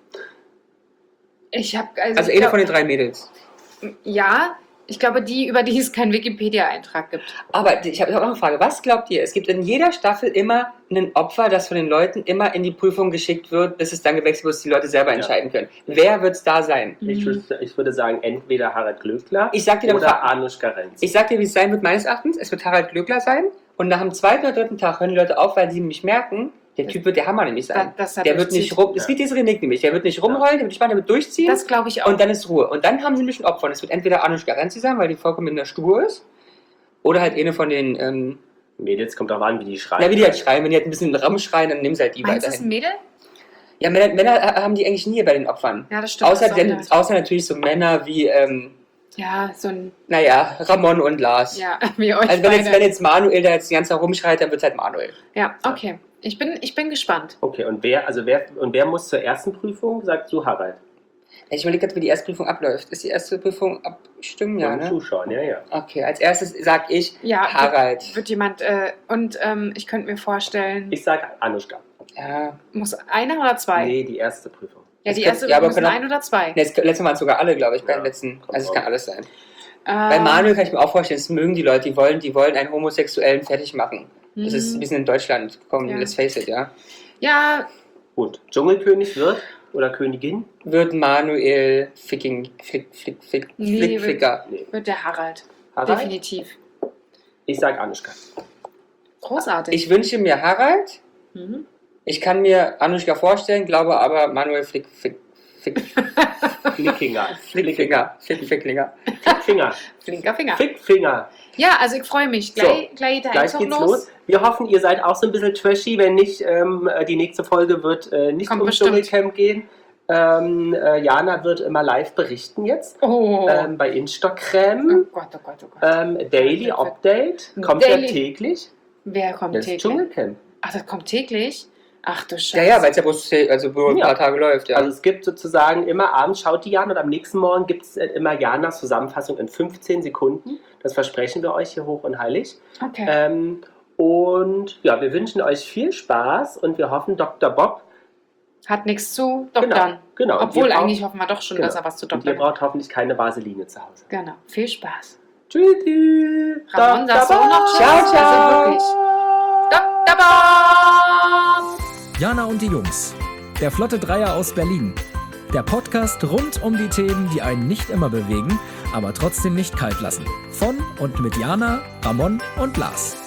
Speaker 2: Ich habe
Speaker 1: Also eine von den 3 Mädels.
Speaker 2: Ja, ich glaube, über die es keinen Wikipedia-Eintrag gibt.
Speaker 1: Aber ich habe noch eine Frage. Was glaubt ihr? Es gibt in jeder Staffel immer ein Opfer, das von den Leuten immer in die Prüfung geschickt wird, bis es dann gewechselt wird, dass die Leute selber
Speaker 3: Ja.
Speaker 1: entscheiden können. Wer wird es da sein?
Speaker 3: Ich würde sagen, entweder Harald Glöckler
Speaker 1: Ich sag dir,
Speaker 3: oder Anushka Renz.
Speaker 1: Ich sag dir, wie es sein wird, meines Erachtens. Es wird Harald Glöckler sein. Und nach dem 2. oder 3. Tag hören die Leute auf, weil sie nämlich merken, der Typ wird der Hammer nämlich sein.
Speaker 2: Dass er
Speaker 1: Der wird nicht
Speaker 2: durchzieht.
Speaker 1: rum. Es wird diese Renick nämlich. Der wird nicht rumrollen, der wird nicht machen, der wird durchziehen.
Speaker 2: Das glaube ich auch.
Speaker 1: Und dann ist Ruhe. Und dann haben sie nämlich ein Opfer. Und es wird entweder Anushka Renzi sein, weil die vollkommen in der Stur ist. Oder halt eine von den,
Speaker 3: Mädels, kommt auch an, wie die schreien.
Speaker 1: wie die halt schreien. Wenn die halt ein bisschen Ramm schreien, dann nehmen sie halt die
Speaker 2: Meinst du, das ist ein
Speaker 1: weiterhin.
Speaker 2: Mädel?
Speaker 1: Ja, Männer haben die eigentlich nie bei den Opfern.
Speaker 2: Ja, das stimmt.
Speaker 1: Außer,
Speaker 2: das ist auch
Speaker 1: außer natürlich so Männer wie,
Speaker 2: ja, so ein,
Speaker 1: Ramon und Lars.
Speaker 2: ja, wie euch
Speaker 1: Also
Speaker 2: beide.
Speaker 1: wenn jetzt Manuel da jetzt die ganze Zeit rumschreit, dann wird es halt Manuel.
Speaker 2: Ja, okay. Ich bin gespannt.
Speaker 3: Okay, und wer muss zur ersten Prüfung? Sagst du, Harald?
Speaker 1: Ich überlege gerade, wie die erste Prüfung abläuft. Ist die erste Prüfung abstimmen? Ja,
Speaker 3: Beim
Speaker 1: ne?
Speaker 3: Zuschauen, ja.
Speaker 1: Okay, als erstes sage ich
Speaker 2: Ja,
Speaker 1: Harald.
Speaker 2: Wird jemand, ich könnte mir vorstellen,
Speaker 3: Ich sage Anushka.
Speaker 1: Ja.
Speaker 2: muss einer oder zwei?
Speaker 3: Nee, die erste Prüfung.
Speaker 2: Ja, die
Speaker 1: Das
Speaker 2: erste
Speaker 1: könnte- ja, aber
Speaker 2: müssen
Speaker 1: können auch-
Speaker 2: ein oder zwei.
Speaker 1: Ne, das letzte Mal waren es sogar alle, glaube ich, bei
Speaker 3: Ja,
Speaker 1: den letzten.
Speaker 3: kommt
Speaker 1: Also es
Speaker 3: drauf.
Speaker 1: kann alles sein. Bei Manuel kann ich mir auch vorstellen, das mögen die Leute, die wollen einen Homosexuellen fertig machen. Das ist ein bisschen in Deutschland gekommen,
Speaker 2: Ja.
Speaker 1: let's face it, ja.
Speaker 2: Ja,
Speaker 3: Gut, Dschungelkönig wird oder Königin?
Speaker 1: Wird Manuel
Speaker 2: Nee,
Speaker 1: Flickficker.
Speaker 3: Nee.
Speaker 2: wird der Harald.
Speaker 3: Harald?
Speaker 2: Definitiv.
Speaker 3: Ich sage Anushka.
Speaker 2: Großartig.
Speaker 1: Ich wünsche mir Harald.
Speaker 2: Mhm.
Speaker 1: Ich kann mir Anushka vorstellen, glaube aber Manuel Flickfinger.
Speaker 3: Flickinger.
Speaker 1: Flickfinger.
Speaker 3: Flickfinger.
Speaker 2: Flinker Finger.
Speaker 3: Flickfinger.
Speaker 2: Ja, also ich freue mich. Gleich geht der
Speaker 3: Gleich
Speaker 2: Einzug
Speaker 3: geht's los. Wir hoffen, ihr seid auch so ein bisschen trashy. Wenn nicht, die nächste Folge wird nicht
Speaker 2: Kommt
Speaker 3: um
Speaker 2: bestimmt.
Speaker 3: Dschungelcamp gehen. Jana wird immer live berichten jetzt.
Speaker 2: Oh.
Speaker 3: Bei
Speaker 2: Oh
Speaker 3: Instagram.
Speaker 2: Gott, oh Gott, oh Gott.
Speaker 3: Daily Update. Kommt
Speaker 2: Daily.
Speaker 3: ja täglich.
Speaker 2: Wer kommt
Speaker 3: Das ist
Speaker 2: täglich?
Speaker 3: Dschungelcamp.
Speaker 2: Ach, das kommt täglich? Ach du Scheiße.
Speaker 1: Ja, ja, weil es ja bloß nur ein
Speaker 3: Ja.
Speaker 1: paar Tage läuft, ja.
Speaker 3: Also es gibt sozusagen immer abends, schaut die Jana und am nächsten Morgen gibt es immer Janas Zusammenfassung in 15 Sekunden. Das versprechen wir euch hier hoch und heilig.
Speaker 2: Okay.
Speaker 3: Und ja, wir wünschen euch viel Spaß und wir hoffen, Dr. Bob.
Speaker 2: Hat nichts zu doktern.
Speaker 3: Genau.
Speaker 2: Obwohl,
Speaker 3: Und ihr
Speaker 2: eigentlich hoffen wir doch schon,
Speaker 3: genau.
Speaker 2: dass er was zu
Speaker 3: Und ihr
Speaker 2: doktern hat.
Speaker 3: braucht hoffentlich keine Vaseline zu Hause.
Speaker 2: Genau. Viel Spaß.
Speaker 3: Tschüssi.
Speaker 2: Ramon, sagst du auch noch Tschüss?
Speaker 1: Ciao, ciao.
Speaker 2: Also wirklich. Dr. Bob!
Speaker 4: Jana und die Jungs. Der Flotte Dreier aus Berlin. Der Podcast rund um die Themen, die einen nicht immer bewegen, aber trotzdem nicht kalt lassen. Von und mit Jana, Ramon und Lars.